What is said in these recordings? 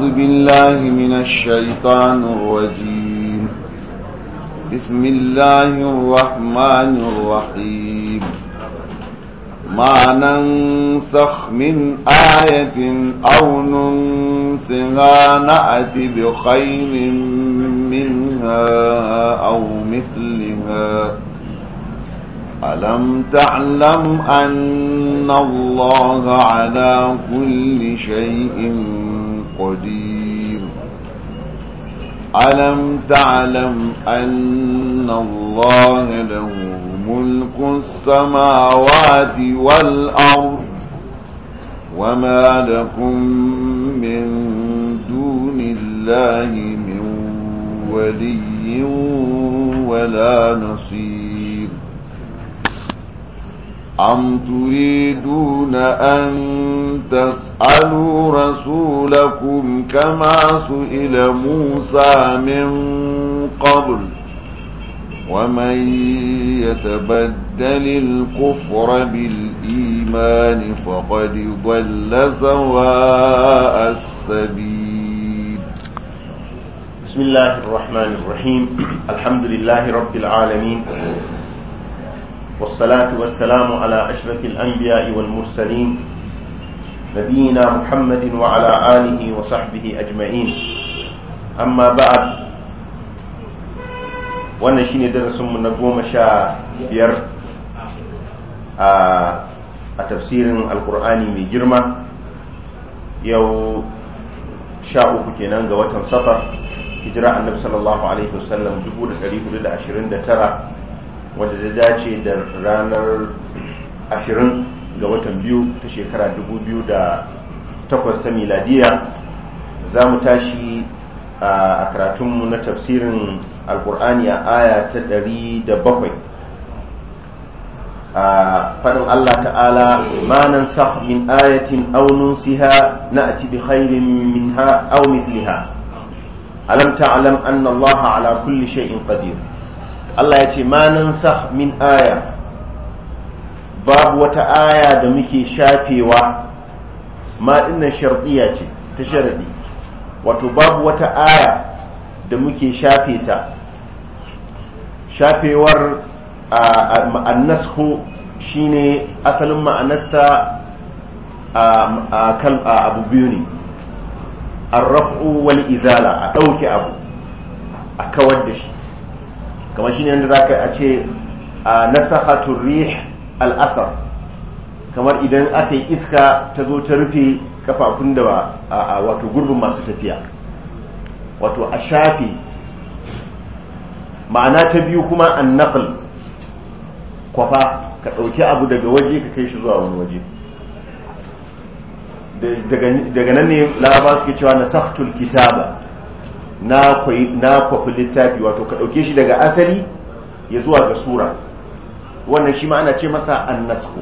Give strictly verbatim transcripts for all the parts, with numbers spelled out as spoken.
أعوذ بالله من الشيطان الرجيم. بسم الله الرحمن الرحيم. ما ننسخ من آية أو ننسها نأت بخير منها أو مثلها. ألم تعلم أن الله على كل شيء قدير. ألم تعلم أن الله له ملك السماوات والأرض وما لكم من دون الله من ولي ولا نصير. أم تريدون أن تسألوا رسولكم كما سئل موسى من قبل ومن يتبدل الكفر بالإيمان فقد ضل سواء السبيل. بسم الله الرحمن الرحيم. الحمد لله رب العالمين، والصلاة والسلام على أشرف الأنبياء والمرسلين نبينا محمد وعلى آله وصحبه أجمعين. أما بعد، wannan shine darasinmu na goma sha biyar a tafsirin alkur'ani mai girma. Yau sha uku kenan ga watan safar, hijira annabi sallallahu alaihi wasallam dubu da ɗari hudu da ashirin da tara, wanda da dace da ranar ashirin ga watan biyu ta shekara dubu biyu da takwas ta miladiya. Za mu tashi a karatunmu na tafsirin alkur'ani a aya ta ɗari da bakwai, a faɗin Allah ta'ala, ma nansakh min ayatin aw nunsiha na'ti bi khairin minha aw mithliha alam ta'lam anna Allah ala kulli shay'in qadir. Allah ya ce ma nansakh min aya, babu wata aya da muke shafewa. Ma dinnan shartiya ce ta sharadi, wato babu wata aya da muke shafe ta. Shafewar annasku shine asalin ma'anarsa a kan abu biyu ne, arraf'u wal izala, a ɗauke abu a kawar da shi. kamar shine yadda zaka a ce nasakhatur rih al-athar, kamar idan aka yi iska ta zo ta rufe kafafun da wato gurbin masu tafiya, wato a shafe. ma'ana ta biyu kuma an-naql, kwafa, ka dauki abu daga waje ka kai shi zuwa wani waje. daga nan ne laraba suke cewa nasakhtul kitaba, na kwafi littafi, wato ka ɗauke shi daga asali ya zuwa ga sura. wannan shi ma ana ce masa annasku.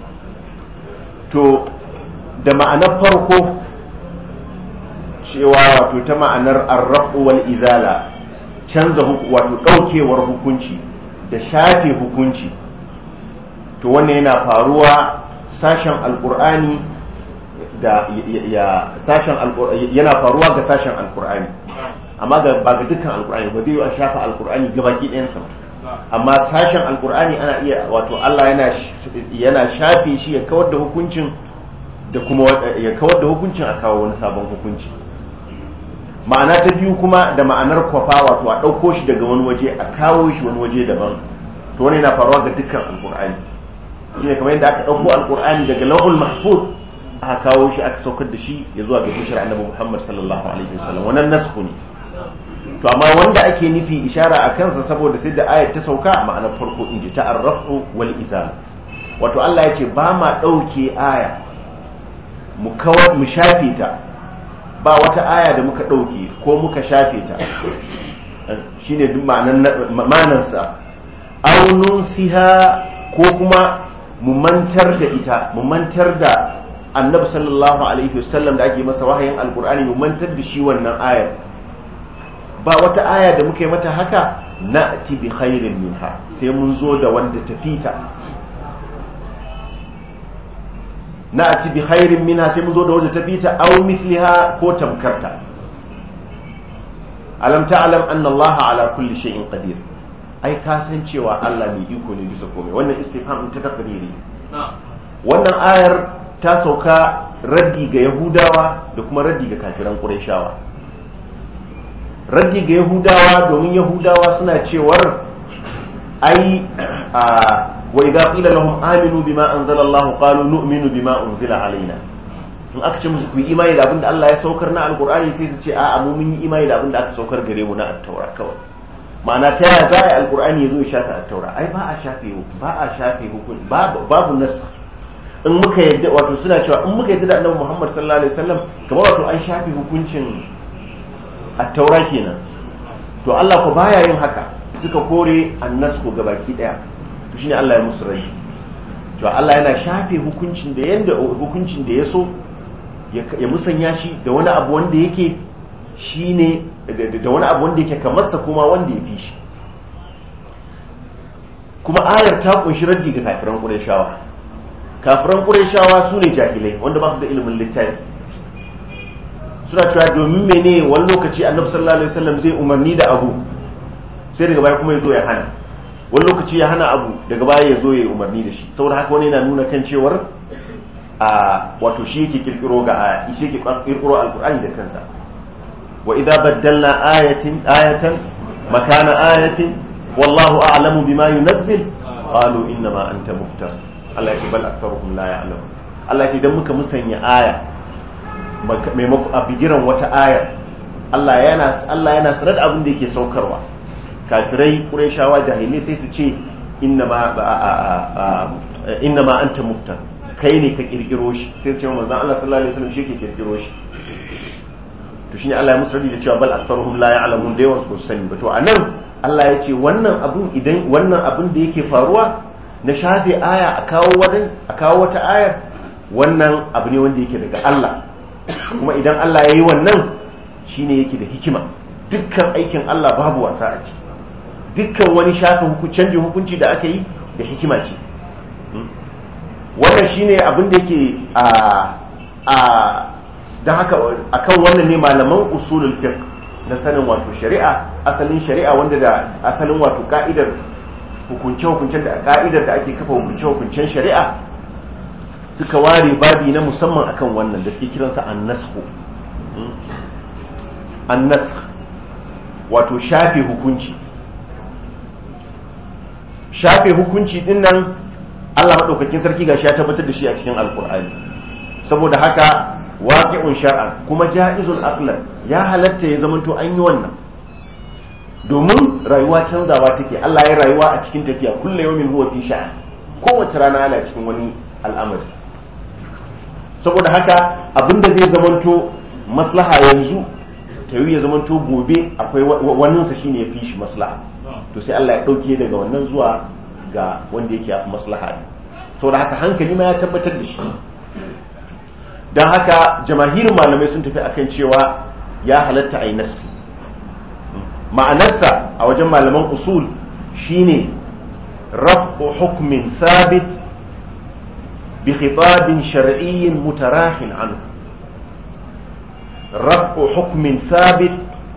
to da ma'anar farko cewa wato ta ma'anar arrafu wal izala, canza wato ɗaukewar hukunci da shafe hukunci, to wannan yana faruwa sashen alkur'ani da ya sashen yana faruwa ga sashen alkur'ani, amma ba ga dukkan alkur'ani ba zai yi a shafa alkur'ani gabaki ɗayansa. amma sashen alkur'ani ana iya, wato Allah yana yana shafe shi ya kawar da hukuncin da kuma ya kawar da hukuncin a kawo wani sabon hukunci. ma'ana ta biyu kuma da ma'anar kwafa, wato a ɗauko shi daga wani waje a kawo shi wani waje daban, to wani yana faruwa ga dukkan alkur'ani. shine kamar yadda aka ɗauko alkur'ani daga lauhul mahfuz aka kawo shi aka saukar da shi ya zuwa ga bishar annabi Muhammad sallallahu alaihi wasallam. wannan nasku ne. to amma wanda ake nufi ishara a kansa, saboda sai da ayat ta sauka ma'anar farko in ji ta'arrafu wal izal, wato Allah ya ce ba ma ɗauke aya mu kawar mu shafe ta. ba wata aya da muka ɗauke ko muka shafe ta, shine duk ma'anarsa. aw nunsiha, ko kuma mu mantar da ita, mu mantar da annabi sallallahu alaihi wasallam da ake masa wahayin alkur'ani, mu mantar da shi wannan ayar. ba wata aya da muka yi mata haka, na'ti bi khairin minha, sai mun zo da wanda tafita. na'ti bi khairin minha, sai mun zo da wanda tafita, aw mithliha, ko tamkarta. alam ta'lam anna Allah ala kulli shay'in qadir ai ka san cewa Allah mai iko ne bisa komai. Wannan istifham ta taqriri wannan ayar ta sauka raddi ga Yahudawa da kuma raddi ga kafiran Qurayshawa. Raddi ga Yahudawa domin Yahudawa suna cewar ai wa idza qila lahum aminu bima anzala Allah qalu nu'minu bima unzila alaina. In aka ce musu ku yi imani da abin da Allah ya saukar na alqur'ani sai su ce a'a mu mun yi imani da abin da aka saukar gare mu na at-taura kawai. Ma'ana ta yaya za a yi alqur'ani ya zo ya shafe at-taura? Ai ba a shafe ba a shafe hukun babu nas. In muka yadda wato suna cewa in muka yadda da Annabi Muhammad sallallahu alaihi wasallam kamar wato an shafe hukuncin at-taura kenan. To Allah ko baya yin haka. Suka kore annasku gabaki daya. To shine Allah ya musu rai. To Allah yana shafe hukuncin da yanda hukuncin da ya so ya musanya shi da wani abu wanda yake shine da wani abu wanda yake kamar sa kuma wanda ya fi shi. Kuma ayar ta kunshi raddi ga kafiran Qurayshawa. Kafiran Qurayshawa sune jahilai wanda ba su da ilimin littafi. Suna cewa domin mene wani lokaci Annabi sallallahu alaihi wasallam zai umarni da abu sai daga baya kuma ya zo ya hana. Wani lokaci ya hana abu daga baya ya zo ya umarni da shi. Saboda haka wani yana nuna kan cewar a wato shi yake kirkiro ga shi yake kirkiro alqur'ani da kansa. Wa idza baddalna ayatin ayatan makana ayatin wallahu a'lamu bima yunazzil qalu inna ma anta muftar. Allah ya ce bal aktharuhum la ya'lamun. Allah ya ce idan muka musanya aya maimako a bigiran wata aya Allah yana Allah yana sanar da abin da yake saukarwa. Kafirai Qurayshawa jahilai sai su ce inna ma inna ma anta muftar. Kai ne ka kirkiro shi sai su ce manzon Allah sallallahu alaihi wasallam shi yake kirkiro shi. To shine Allah ya musu rabi da cewa bal aktharuhum la ya'lamun da yawan su sani ba. To anan Allah ya ce wannan abun idan wannan abun da yake faruwa na shafe aya a kawo wadan a kawo wata ayar wannan abu ne wanda yake daga Allah. Kuma idan Allah ya yi wannan shine yake da hikima. Dukkan aikin Allah babu wasa a ciki. Dukkan wani shafe canjin hukunci da aka yi da hikima ce. Wannan shine abin da yake a a dan haka akan wannan ne malaman usulul fiqh na sanin wato shari'a asalin shari'a wanda da asalin wato ka'idar hukunce-hukuncen da ka'idar da ake kafa hukunce-hukuncen shari'a suka ware babi na musamman akan wannan da suke kiransa an-nasakh an-nasakh wato shafe hukunci shafe hukunci din nan Allah madaukakin sarki gashi ya tabbatar da shi a cikin alkur'ani saboda haka waqi'un shar'an kuma ja'izul aqlan ya halatta ya zamanto an yi wannan domin rayuwa canzawa take Allah ya rayuwa a cikin tafiya kullu yawmin huwa fi sha'an kowace rana yana cikin wani al'amari saboda haka abinda zai zamanto maslaha yanzu ta yi ya zamanto gobe akwai wannan sa shine yafi shi maslaha to sai Allah ya dauke daga wannan zuwa ga wanda yake yafi maslaha saboda haka hankali ma ya tabbatar da shi dan haka jamahirin malamai sun tafi akan cewa ya halatta ayi nasfi ma'anarsa a wajen malaman usul shine raf'u hukmin thabit bi khitabin shar'iyyin mutarahin anhu raf'u hukmin thabit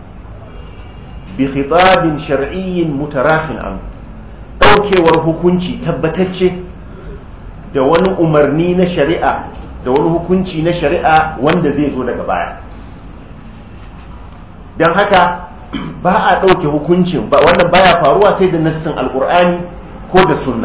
bi khitabin shar'iyyin mutarahin anhu daukewar hukunci tabbatacce da wani umarni na shari'a da wani hukunci na shari'a wanda zai zo daga baya don haka ba a ɗauke hukuncin ba wannan baya faruwa sai da nassin alƙur'ani ko da sunna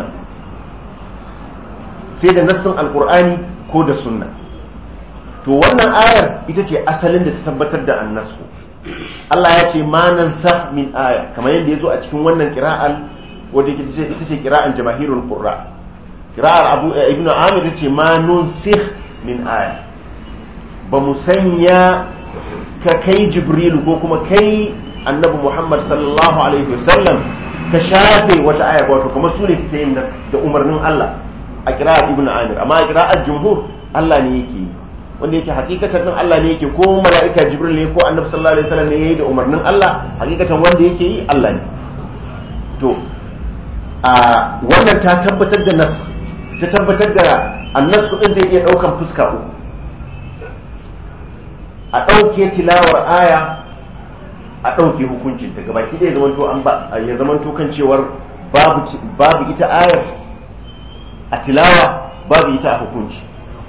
sai da nassin alƙur'ani ko da sunna to wannan ayar ita ce asalin da ta tabbatar da annasku Allah ya ce ma nansakh min aya kamar yadda ya zo a cikin wannan qira'al wanda ita ce qira'an jamaahirul qurra qira'ar abu ibnu amir ce ma nunsikh min aya ba mu sanya ka kai jibrilu ko kuma kai annabi muhammad sallallahu alaihi wasallam ka shafe wata aya wato kuma su ne suke yin da umarnin Allah a qira'ar ibnu amir amma a qira'ar jumhur Allah ne yake wanda yake hakikatan din Allah ne yake ko mala'ika jibril ne ko annabi sallallahu alaihi wasallam ne yayi da umarnin Allah hakikatan wanda yake yi Allah ne to a wannan ta tabbatar da nas ta tabbatar da annasu din zai iya daukan fuska uku a dauke tilawar aya a ɗauke hukuncin ta gabaki ɗaya zamanto an ba ya zamanto kan cewar babu babu ita ayar a tilawa babu ita a hukunci.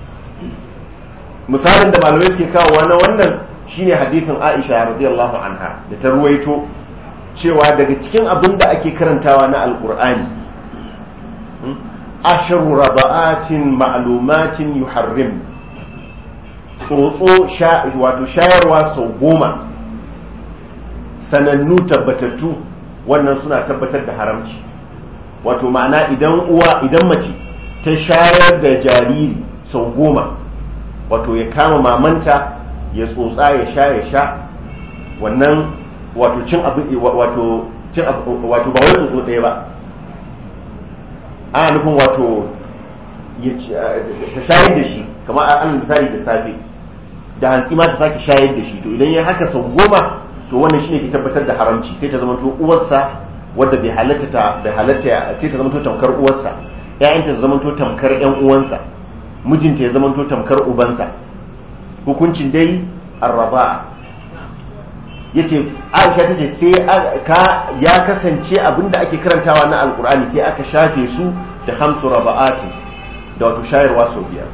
Misalin da malamai suke kawowa na wannan shine hadisin Aisha radiyallahu anha da ta ruwaito cewa daga cikin abin da ake karantawa na alqur'ani ashru rabaatin ma'lumatin yuharrim tsotso wato shayarwa sau goma sanannu tabbatattu wannan suna tabbatar da haramci. Wato ma'ana idan uwa idan mace ta shayar da jariri sau goma wato ya kama mamanta ya tsotsa ya sha ya sha wannan wato cin abu wato cin abu wato ba wai tsotso ɗaya ba ana nufin wato ta shayar da shi kamar an misali da safe da hantsi ma ta sake shayar da shi to idan ya haka sau goma to wannan shine ke tabbatar da haramci sai ta zama to uwarsa wadda bai halatta ta bai halatta sai ta zama to tamkar uwarsa ƴaƴanta ta zama to tamkar ƴan uwansa mijinta ya zama to tamkar ubansa hukuncin dai arraba yace Aisha tace sai ka ya kasance abinda ake karantawa na alqur'ani sai aka shafe su da hamsu raba'ati da wato shayarwa sau biyar.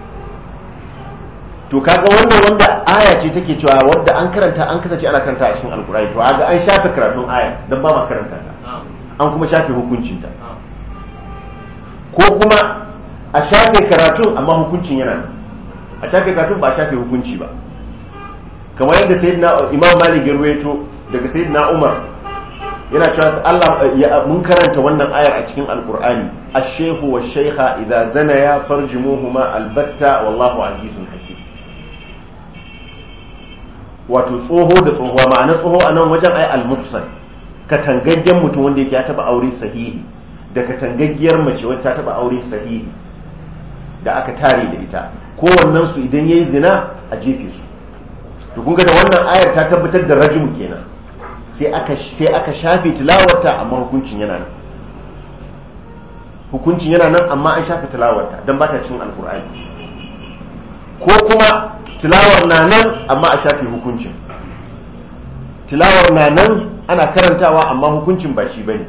To kaga wannan wanda aya ce take cewa wanda an karanta an kasance ana karanta a cikin alkur'ani to kaga an shafe karatun aya dan ba ma karanta ta an kuma shafe hukuncin ta ko kuma a shafe karatun amma hukuncin yana nan a shafe karatun ba a shafe hukunci ba kamar yadda sayyidina Imam Malik ya ruwaito daga sayyidina Umar yana cewa Allah mun karanta wannan ayar a cikin alkur'ani ash-shaykhu wash-shaykha idza zanaya farjumuhuma albatta wallahu azizun hakim. Wato tsoho da tsohuwa ma'ana tsoho a nan wajen ai al-mufsal katangaggen mutum wanda yake ya taba aure sahihi da katangaggiyar mace wacce ta taba aure sahihi da aka tare da ita kowannen su idan yayi zina a jefe su. To kun ga da wannan ayar ta tabbatar da rajmu kenan sai aka sai aka shafe tilawarta amma hukuncin yana nan hukuncin yana nan amma an shafe tilawarta dan ba ta cikin alqur'ani ko kuma tilawar na nan amma a shafe hukuncin tilawar na nan ana karantawa amma hukuncin ba shi bane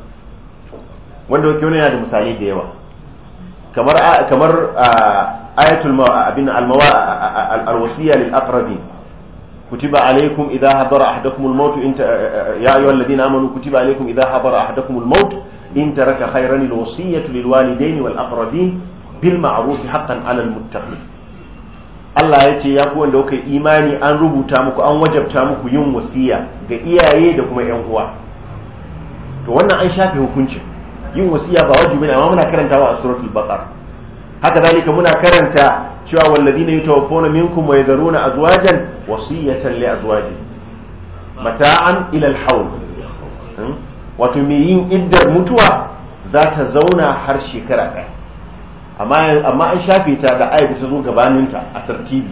wanda wake wani yana da misalai da yawa kamar kamar ayatul abin al-wasiyya lil aqrabin kutiba alaykum idha hadara ahadakum al-maut ya ayyuhal ladina amanu kutiba alaykum idha hadara ahadakum al-maut in taraka khayran al-wasiyyatu lil walidayni wal aqrabin bil ma'ruf haqqan 'ala al-muttaqin. Allah ya ce ya ku wanda kuka imani an rubuta muku an wajabta muku yin wasiya ga iyaye da kuma ƴan uwa. To wannan an shafe hukuncin yin wasiya ba wajibi ne amma muna karantawa a suratul baqara. Haka zalika muna karanta cewa walladina yatawaffawna minkum wa yadharuna azwajan wasiyatan li azwajihim mata'an ila al-hawl. Wato me yin iddar mutuwa za ta zauna har shekara ɗaya. amma an shafe ta da ayat ta zo gabaninta a tartibi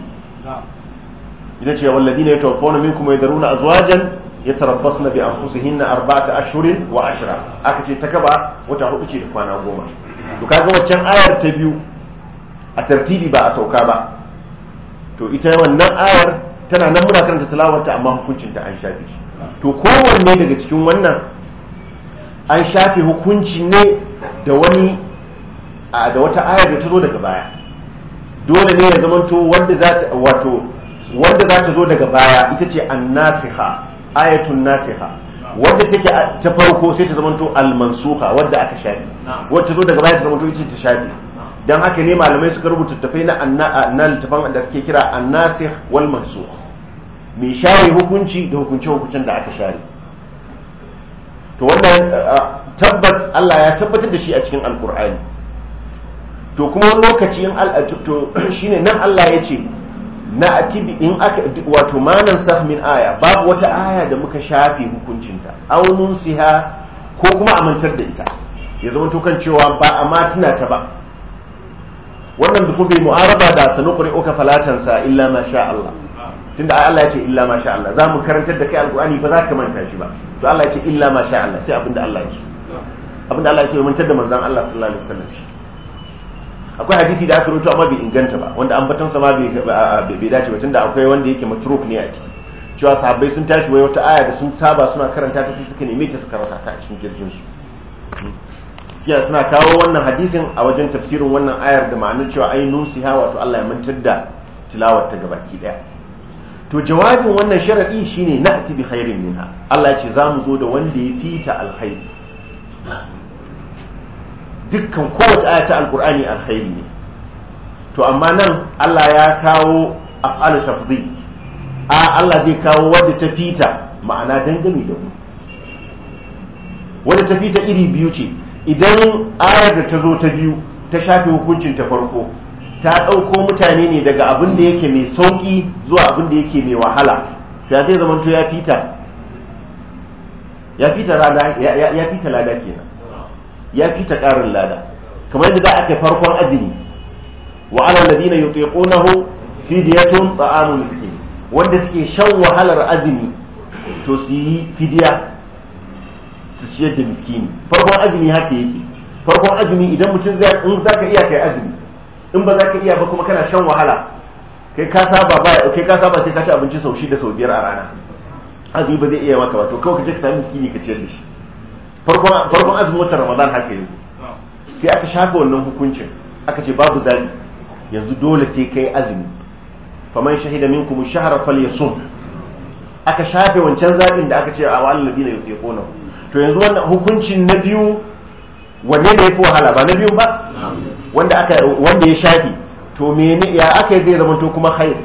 ita ce walladina yatawaffawna minkum yadharuna azwajan yatarabbasna bi anfusihinna arba'ata ashhurin wa ashra aka ce ta kaba wata hudu ce da kwana goma. To kaga waccan ayar ta biyu a tartibi ba a sauka ba to ita wannan ayar tana nan muna karanta tilawarta amma hukuncin ta an shafe shi. To kowanne daga cikin wannan an shafe hukunci ne da wani da wata ayar da ta zo daga baya dole ne ya zamanto wanda za ta wato wanda za ta zo daga baya ita ce an-nasiha ayatun nasiha wanda take ta farko sai ta zamanto al-mansukha wanda aka shafi wanda ta zo daga baya ta zamanto ita ta shafi dan haka ne malamai suka rubuta tafai na annal tafan da suke kira an-nasikh wal mansukh mai share hukunci da hukunce hukuncin da aka share. To wannan tabbas Allah ya tabbatar da shi a cikin alqur'ani. To kuma wani lokaci in to shine nan Allah ya ce na atibi in aka wato manan sah min aya babu wata aya da muka shafe hukuncinta aw nunsiha ko kuma amantar da ita ya zama to kan cewa ba a ma tuna ta ba wannan da kuma mu'araba da sanuqri uka falatansa illa ma sha Allah tunda Allah ya ce illa ma sha Allah zamu karantar da kai alqur'ani ba za ka manta shi ba to Allah ya ce illa ma sha Allah sai abinda Allah ya so abinda Allah ya so ya mantar da manzon Allah sallallahu alaihi wasallam akwai hadisi da aka rubuta amma bai inganta ba wanda ambaton sa ma bai bai dace ba tunda akwai wanda yake matruk ne a ciki cewa sahabbai sun tashi wai wata aya da sun saba suna karanta ta sai suka neme ta suka rasa ta a cikin kirjin su siya suna kawo wannan hadisin a wajen tafsirin wannan ayar da ma'anar cewa ai nusiha wato Allah ya mantar da tilawar ta gabaki daya. To jawabin wannan sharadi shine na'ti bi khairin minha, Allah ya ce zamu zo da wanda ya fita alkhairi. Dukkan kowace aya ta alqur'ani alkhairi ne, to amma nan Allah ya kawo af'al tafdhil, a Allah zai kawo wanda ta fita ma'ana dangane da mu. Wanda ta fita iri biyu ce, idan ayar da ta zo ta biyu ta shafe hukuncin ta farko ta ɗauko mutane ne daga abin da yake mai sauƙi zuwa abin da yake mai wahala, ya zai zama to ya fita ya fita lada ya fita lada kenan, ya fita ƙarin lada, kamar yadda da aka farkon azumi wa ala alladhina yutiqunahu fidyatun ta'amu miskin, wanda suke shan wahalar azumi to su yi fidiya su ciyar da miskini. Farkon azumi haka yake, farkon azumi idan mutum zai in zaka iya kai azumi, in ba za ka iya ba kuma kana shan wahala, kai ka saba ba kai ka saba sai ka ci abinci sau shida sau biyar a rana, azumi ba zai iya maka ba, to kawai ka je ka sami miskini ka ciyar da shi. farkon farkon azumin watan Ramadan haka yake, sai aka shafe wannan hukuncin aka ce babu zabi, yanzu dole sai kai azumi, faman shahida minkum ash-shahra falyasum, aka shafe wancan zabin da aka ce a wal ladina yufiquna. To yanzu wannan hukuncin na biyu wanne ne yafi wahala, ba na biyu ba wanda aka wanda ya shafi, to mene ya aka yi zai zama to kuma khair,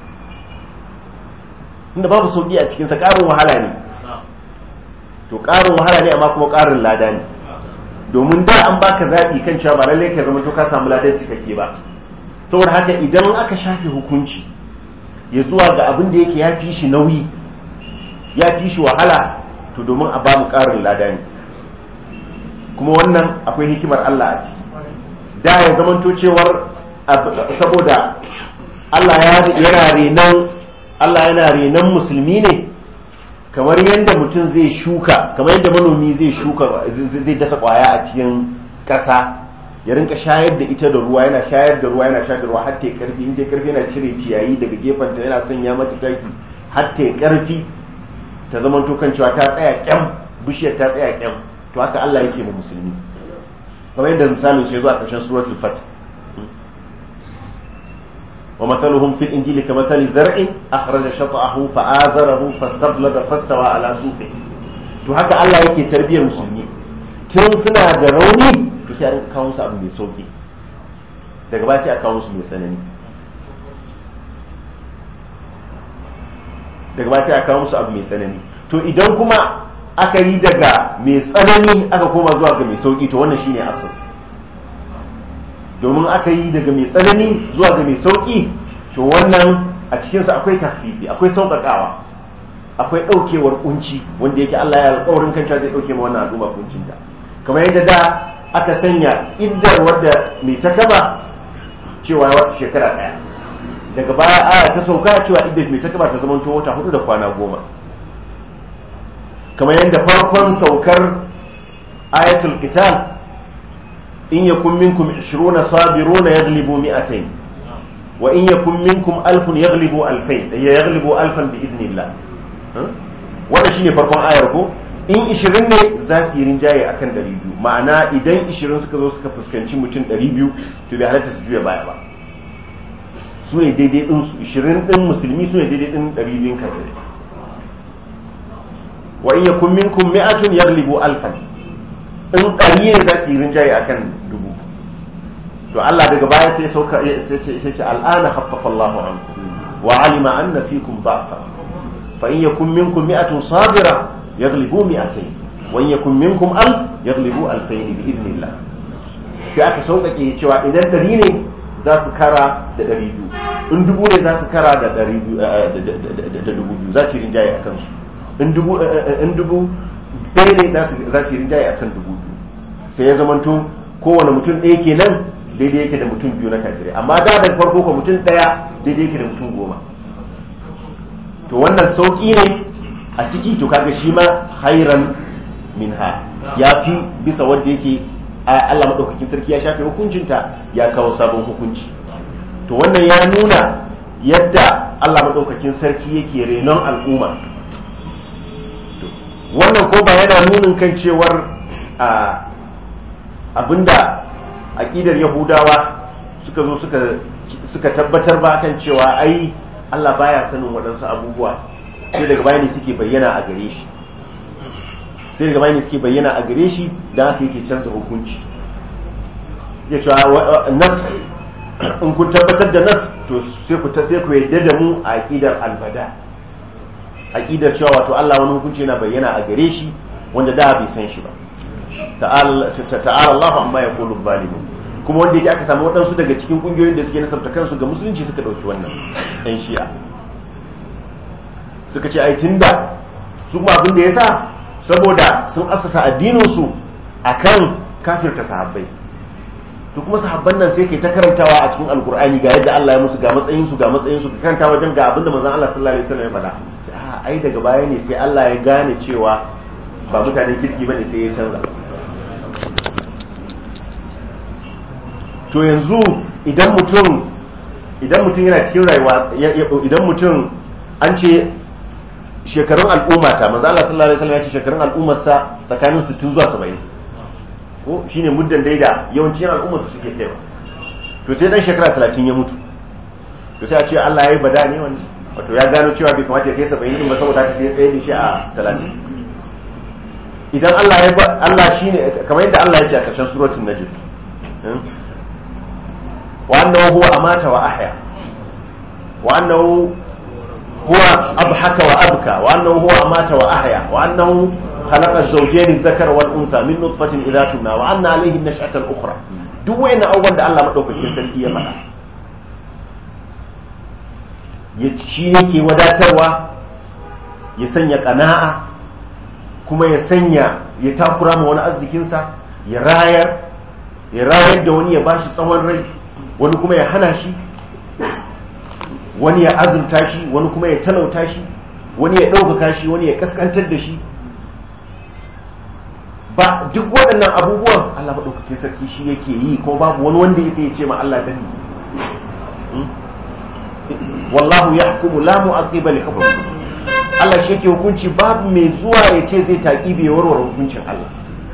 inda babu sauki a cikin sa, karin wahala ne, to karin wahala ne amma kuma karin lada ne, domin da an baka zabi kan cewa ba lalle ka zama to ka samu ladan cikakke ba. Saboda haka idan aka shafe hukunci ya zuwa ga abin da yake ya fi shi nauyi ya fi shi wahala, to domin a bamu karin lada ne, kuma wannan akwai hikimar Allah a ciki. Da ya zamanto cewar saboda Allah yana renan Allah yana renan musulmi ne, kamar yadda mutum zai shuka, kamar yadda manomi zai shuka zai dasa kwaya a cikin ƙasa ya rinka shayar da ita da ruwa, yana shayar da ruwa yana shayar da ruwa har ta karfi, in ta karfi yana cire ciyayi daga gefenta yana sanya mata taki har ta karfi ta zamanto kan cewa ta tsaya kyam, bishiyar ta tsaya kyam. To haka Allah yake mu musulmi, kamar yadda misalin sai zuwa ƙarshen suratul fath, wa mathaluhum fil injili kamathali zar'in akhraja shat'ahu fa'azarahu fastablaga fastawa ala suqi. To haka Allah yake tarbiyar musulmi, tun suna da rauni to sai an kawo musu abu mai sauki, daga ba sai a kawo musu mai sanani, daga ba sai a kawo musu abu mai sanani. To idan kuma aka yi daga mai tsanani aka koma zuwa ga mai sauki, to wannan shine asal. Domin aka yi daga mai tsanani zuwa ga mai sauki, to wannan a cikinsa akwai takfifi, akwai sauƙaƙawa, akwai ɗaukewar kunci wanda yake Allah ya alƙawarin kanta zai ɗauke ma wannan al'umma kuncinta. Kamar yadda da aka sanya iddar wadda mai takaba cewa wata shekara ɗaya, daga baya aya ta sauka cewa iddar mai takaba ta zama wata hudu da kwana goma. kamar yadda farkon saukar ayatul qital in yakun minkum ishruna sabiruna yaghlibu mi'atayn wa in yakun minkum alfun yaghlibu alfayn yaghlibu alfan bi idnillah. wannan shine farkon ayar ko, in ishirin ne za su yi rinjaye akan ɗari biyu, ma'ana idan ishirin suka zo suka fuskanci mutum ɗari biyu to bai halatta su juya baya ba, su ne daidai din su ishirin din musulmi su ne daidai din ɗari biyun kafirai. wa in yakun minkum mi'atun yaghlibu alfan, in ɗari ne za su yi rinjaye akan dubu. to Allah daga baya sai sauka sai ce sai ce al'ana khaffafa Allahu ankum wa alima anna fikum da'fa fa in yakun minkum mi'atun sabira yaghlibu mi'atayn wa in yakun minkum alf yaghlibu alfayn bi idnillah. sai aka sauƙaƙe cewa idan ɗari ne za su kara da ɗari biyu, in dubu ne za su kara da ɗari biyu da dubu biyu, za su yi rinjaye akan su. in dubu in dubu ɗaya ne za su yi rinjaye akan dubu biyu, sai ya zamanto kowane mutum ɗaya kenan daidai yake da mutum biyu na kafirai, amma da da farko ko mutum ɗaya daidai yake da mutum goma. to wannan sauki ne a ciki, to kaga shi ma khairan minha, ya fi bisa wanda yake Allah madaukakin sarki ya shafe hukuncinta ya kawo sabon hukunci. to wannan ya nuna yadda Allah madaukakin sarki yake renon al'umma wannan ko ba yana nunin kan cewar abinda aqidar yahudawa suka zo suka suka tabbatar ba kan cewa ai Allah baya sanin waɗansu abubuwa sai daga bayani suke bayyana a gare shi sai daga bayani suke bayyana a gare shi dan haka yake canza hukunci ya cewa nas in kun tabbatar da nas to sai ku ta sai ku yadda da mu a aqidar albada aqidar cewa wato Allah wani hukunci yana bayyana a gare shi wanda da bai san shi ba ta'ala ta'ala Allah amma yaqulu zalimun kuma wanda yake aka samu wadansu daga cikin kungiyoyin da suke nasabta kansu ga musulunci suka dauki wannan ɗan shi'a suka ce ai tunda su kuma abin da yasa saboda sun asasa addinin su akan kafirta sahabbai to kuma sahabban nan sai kai ta karantawa a cikin alkur'ani ga yadda Allah ya musu ga matsayin su ga matsayin su ka karanta wajen ga abinda manzon Allah sallallahu alaihi wasallam ya faɗa a ai daga baya ne sai Allah ya gane cewa ba mutanen kirki bane sai ya canza to yanzu idan mutum idan mutum yana cikin rayuwa idan mutum an ce shekarun al'umma ta manzon Allah sallallahu alaihi wasallam ya ce shekarun al'ummar sa tsakanin sittin zuwa saba'in ko shine muddan dai da yawancin al'umma su suke kaiwa to sai dan shekara talatin ya mutu to sai a ce Allah yayi bada ne wani wato ya gano cewa bai kamata ya kai saba'in din ba saboda haka sai ya tsaye da shi a talatin idan Allah ya Allah shine kamar yadda Allah ya ce a karshen suratul najm wa annahu huwa amata wa ahya wa annahu huwa abhaka wa abka wa annahu huwa amata wa ahya wa annahu خلق الزوجين الذكر والانثى من نطفه اذا تمنى وان عليه النشأة الاخرى duk wayannan abubuwan da Allah madaukakin sarki ya faɗa ya shi yake wadatarwa ya sanya qana'a kuma ya sanya ya takura ma wani arzikin sa ya rayar ya rayar da wani ya bashi tsawon rai wani kuma ya hana shi wani ya azurta shi wani kuma ya talauta shi wani ya ɗaukaka shi wani ya kaskantar da shi ba duk waɗannan abubuwan Allah maɗaukakin sarki shi yake yi ko babu wani wanda ya sai ya ce ma Allah dani wallahu yahkumu la mu'aqiba li hukmi Allah shi yake hukunci babu mai zuwa ya ce zai taƙi bai warware hukuncin Allah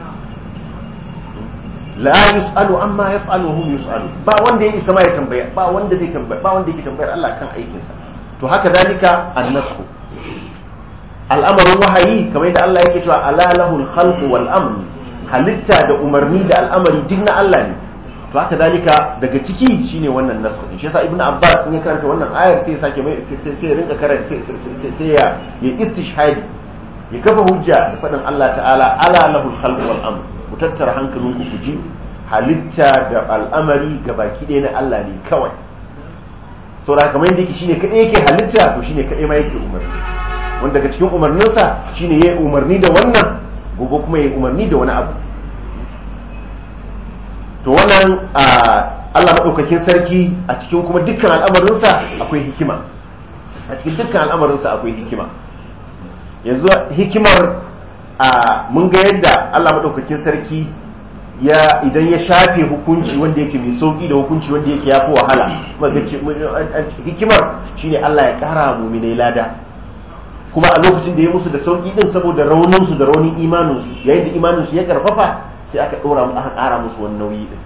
la yus'alu amma yaf'alu hum yus'alu ba wanda ya isa ma ya tambaya ba wanda zai tambaya ba wanda yake tambayar Allah kan aikinsa to haka zalika annasku al'amarin wahayi kamar yadda Allah yake cewa ala lahul khalqu wal amr halitta da umarni da al'amari duk na Allah ne to haka dalika daga ciki shine wannan nasu shi yasa ibnu abbas in ya karanta wannan ayar sai ya sake mai sai sai ya rinka karanta sai sai ya ya istishhadi ya kafa hujja da fadin Allah ta'ala ala lahul khalqu wal amr ku tattara hankalinku ku ji halitta da al'amari gabaki ɗaya na Allah ne kawai saboda kamar yadda yake shine kadai yake halitta to shine kadai ma yake umarni wanda daga cikin umarninsa shine yayi umarni da wannan gobe kuma yayi umarni da wani abu to wannan Allah madaukakin sarki a cikin kuma dukkan al'amarinsa akwai hikima a cikin dukkan al'amarinsa akwai hikima yanzu hikimar mun ga yadda Allah madaukakin sarki ya idan ya shafe hukunci wanda yake mai sauki da hukunci wanda yake yafi wahala hikimar shine Allah ya kara mu'minai lada kuma a lokacin da ya musu da sauki din saboda raunin su da raunin imanin su yayin da imanin su ya karfafa sai aka dora mu aka kara musu wannan nauyi din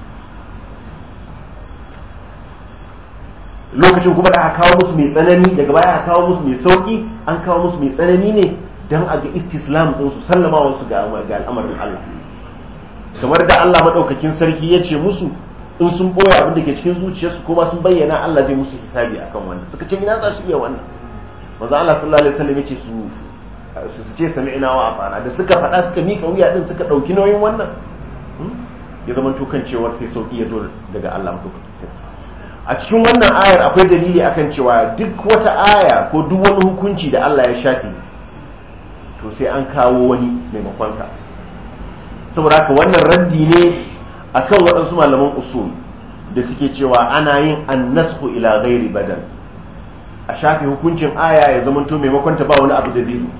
lokacin kuma da aka kawo musu mai tsanani daga baya aka kawo musu mai sauki an kawo musu mai tsanani ne dan a ga istislam din su sallamawa su ga al'amarin Allah kamar da Allah madaukakin sarki ya ce musu in sun boye abin da ke cikin zuciyarsu kuma sun bayyana Allah zai musu hisabi akan wannan suka ce ina za su iya wannan manzo Allah sallallahu alaihi wasallam yake su su ce sami'na wa ata'na da suka faɗa suka mika wuya din suka dauki nauyin wannan ya zama to kan cewa sai sauki ya zo daga Allah madaukakin sarki a cikin wannan ayar akwai dalili akan cewa duk wata aya ko duk wani hukunci da Allah ya shafe to sai an kawo wani maimakon sa saboda haka wannan raddi ne akan waɗansu malaman usul da suke cewa ana yin annasku ila ghairi badal a shafe hukuncin aya ya zama to maimakon ta ba wani abu da zai zo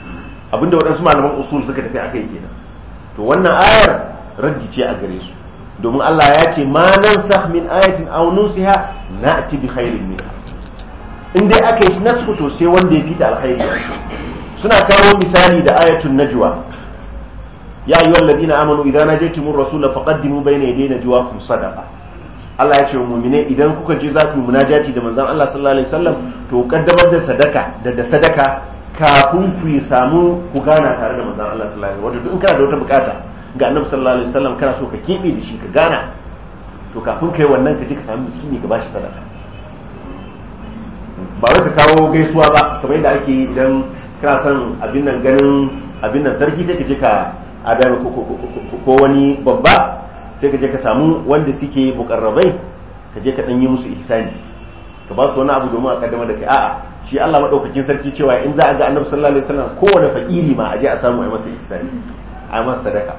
abinda waɗansu malaman usul suka tafi akai kenan to wannan ayar raddi ce a gare su domin Allah ya ce ma nansakh min ayatin aw nunsiha na'ti bi khairin minha in dai aka yi nasku to sai wanda ya fita alkhairi. Suna kawo misali da ayatul najwa ya ayyuhal ladina amanu idza najaytumur rasula faqaddimu bayna yaday najwakum sadaqa. Allah ya ce wa mu'mine idan kuka je za ku munajati da manzon Allah sallallahu alaihi wasallam to kaddamar da sadaka da da sadaka kafin ku yi samu ku gana tare da manzon Allah sallallahu alaihi wasallam. Wato in kana da wata bukata ga annabi sallallahu alaihi wasallam kana so ka kebe da shi ka gana to kafin kai wannan ka je ka samu miskini ka bashi sadaka. Ba wai ka kawo gaisuwa ba kamar yadda ake yi idan kana son abin nan ganin abin nan sarki sai ka je ka adana ko wani babba sai ka je ka samu wanda suke mukarrabai ka je ka dan yi musu ihsani ka ba su wani abu domin a kaddamar da kai. A'a shi Allah madaukakin sarki cewa in za a ga annabi sallallahu alaihi wasallam kowane fakiri ma a je a samu a masa ihsani a masa sadaka.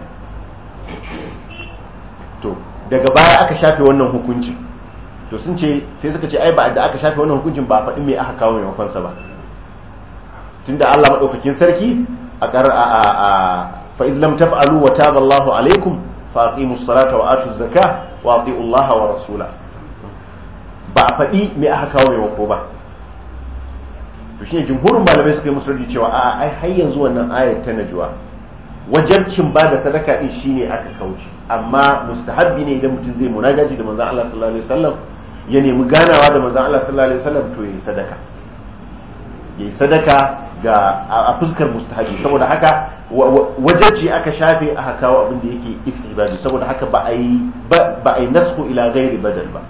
To daga baya aka shafe wannan hukuncin to sun ce sai suka ce ai ba da aka shafe wannan hukuncin ba faɗin me aka kawo maimakon sa ba tunda Allah madaukakin sarki a qar a a fa in lam taf'alu wa taba Allahu alaikum fa aqimus salata wa atuz zakah wa ati'u Allah wa rasula ba a faɗi me aka kawo maimako ba. To shine jumhurin malamai suka yi musulunci cewa a ai har yanzu wannan ayat ta najwa wajabcin ba da sadaka din shine aka kauce amma mustahabbi ne idan mutum zai munagaji da manzon Allah sallallahu alaihi wasallam ya nemi ganawa da manzon Allah sallallahu alaihi wasallam to yayi sadaka yayi sadaka ga a fuskar mustahabbi saboda haka wajabci aka shafe aka kawo abin da yake istihbabi saboda haka ba ai ba ai nasxu ila ghairi badal ba.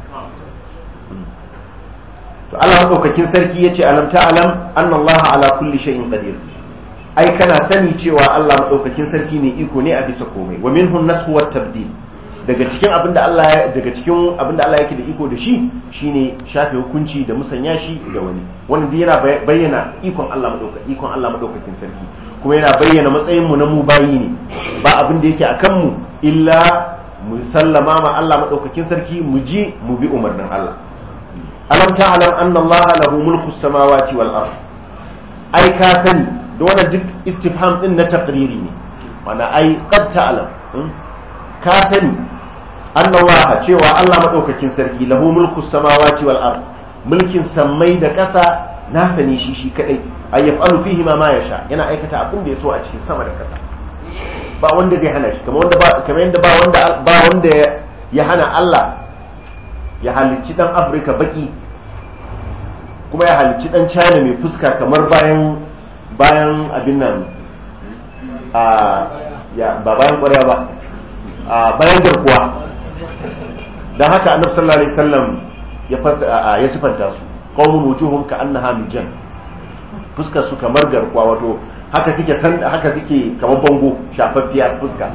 To Allah madaukakin sarki yace alam ta'lam anna Allah ala kulli shay'in qadir ai kana sani cewa Allah madaukakin sarki ne iko ne a bisa komai wa minhu an-nasxu wat-tabdil daga cikin abinda Allah daga cikin abinda Allah yake da iko da shi shine shafe hukunci da musanya shi da wani wannan dai yana bayyana ikon Allah madaukakin ikon Allah madaukakin sarki kuma yana bayyana matsayin mu na mu bayi ne ba abin da yake akan mu illa mu sallama ma Allah madaukakin sarki mu ji mu bi umarnin Allah. Alam ta'lam anna Allah lahu mulku as-samawati wal ard ai ka sani da wannan duk istifham din na taqriri ne wana ai qad ta'lam ka sani annallaha cewa Allah madaukakin sarki lahu mulku samawati wal ard mulkin sammai da ƙasa na sani shi shi kadai ay yaf'alu fihi ma ma yasha yana aikata abin da yaso a cikin sama da ƙasa ba wanda zai hana shi kamar wanda ba kamar yanda ba wanda ba wanda ya hana Allah ya halicci dan Afirka baki kuma ya halicci dan China mai fuska kamar bayan bayan abin nan a ya ba bayan ƙwarya ba a bayan garkuwa dan haka annabi sallallahu alaihi wasallam ya fasa ya sifanta su qawmun wujuhum ka annaha mijan fuskar su kamar garkuwa wato haka suke san haka suke kamar bango shafaffiya fuska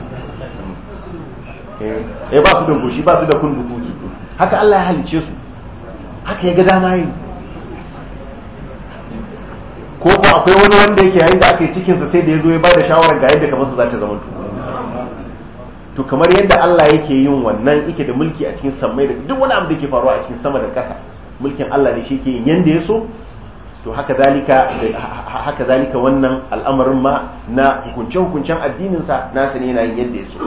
eh ba su da goshi ba su da kundukuki haka Allah ya halice su haka ya ga dama yi ko ko akwai wani wanda yake yayin da aka yi cikin sa sai da yazo ya bada shawara ga yadda kamar su za ta zama to kamar yadda Allah yake yin wannan yake da mulki a cikin sammai da duk wani abu da yake faruwa a cikin sama da ƙasa mulkin Allah ne shi yake yin yanda ya so to haka zalika haka zalika wannan al'amarin ma na hukunce hukuncen addinin sa nasa ne yana yin yadda ya so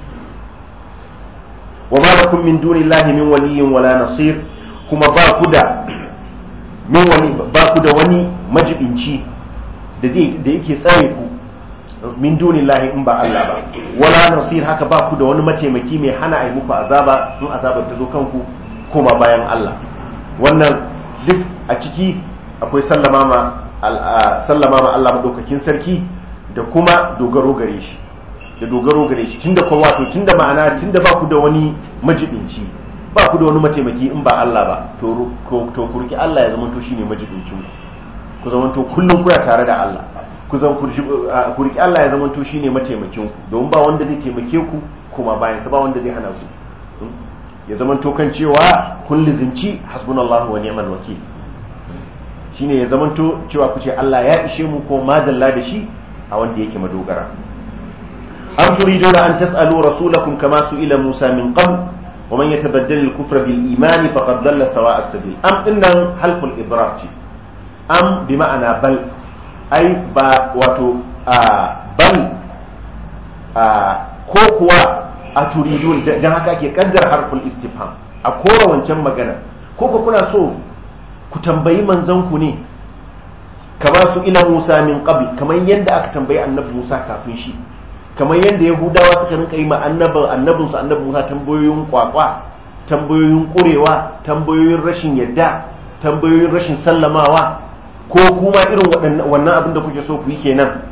wa ma lakum min dunillahi min waliyyin wala nasir kuma ba ku da min wali ba ku da wani majibinci da zai da yake tsare ku min dunillahi in ba Allah ba wala nasir haka ba ku da wani mataimaki mai hana ai muku azaba in azabar ta zo kanku kuma bayan Allah wannan duk a ciki akwai sallama ma sallama ma Allah madaukakin sarki da kuma dogaro gare shi da dogaro gare shi tunda kuma wato tunda ma'ana tunda ba ku da wani majibinci ba ku da wani mataimaki in ba Allah ba to to ku riki Allah ya zama to shine majibincin ku ku zama to kullun kuna tare da Allah ku zama ku riki Allah ya zama to shine mataimakin ku don ba wanda zai taimake ku kuma bayan sa ba wanda zai hana ku ya zama to kan cewa kun lizinci hasbunallahu wa ni'mal wakeel shine ya zama to cewa ku ce Allah ya ishe mu ko madalla da shi a wanda yake madogara am turiduna an tas'alu rasulakum kama su'ila Musa min qabl wa man yatabaddal al-kufra bil iman faqad dalla sawa'a as-sabil am innan halful idrab ce am bi ma'ana bal ai ba wato bal ko kuwa aturidun dan haka ake kaddar harful istifham a kora wancan magana ko ko kuna so ku tambayi manzon ku ne kama su ila Musa min qabl kamar yanda aka tambayi annabi Musa kafin shi kamar yanda Yahudawa suka rinka yi ma annabin annabin su annabi Musa tambayoyin kwakwa tambayoyin kurewa tambayoyin rashin yadda tambayoyin rashin sallamawa ko kuma irin wannan abin da kuke so ku yi kenan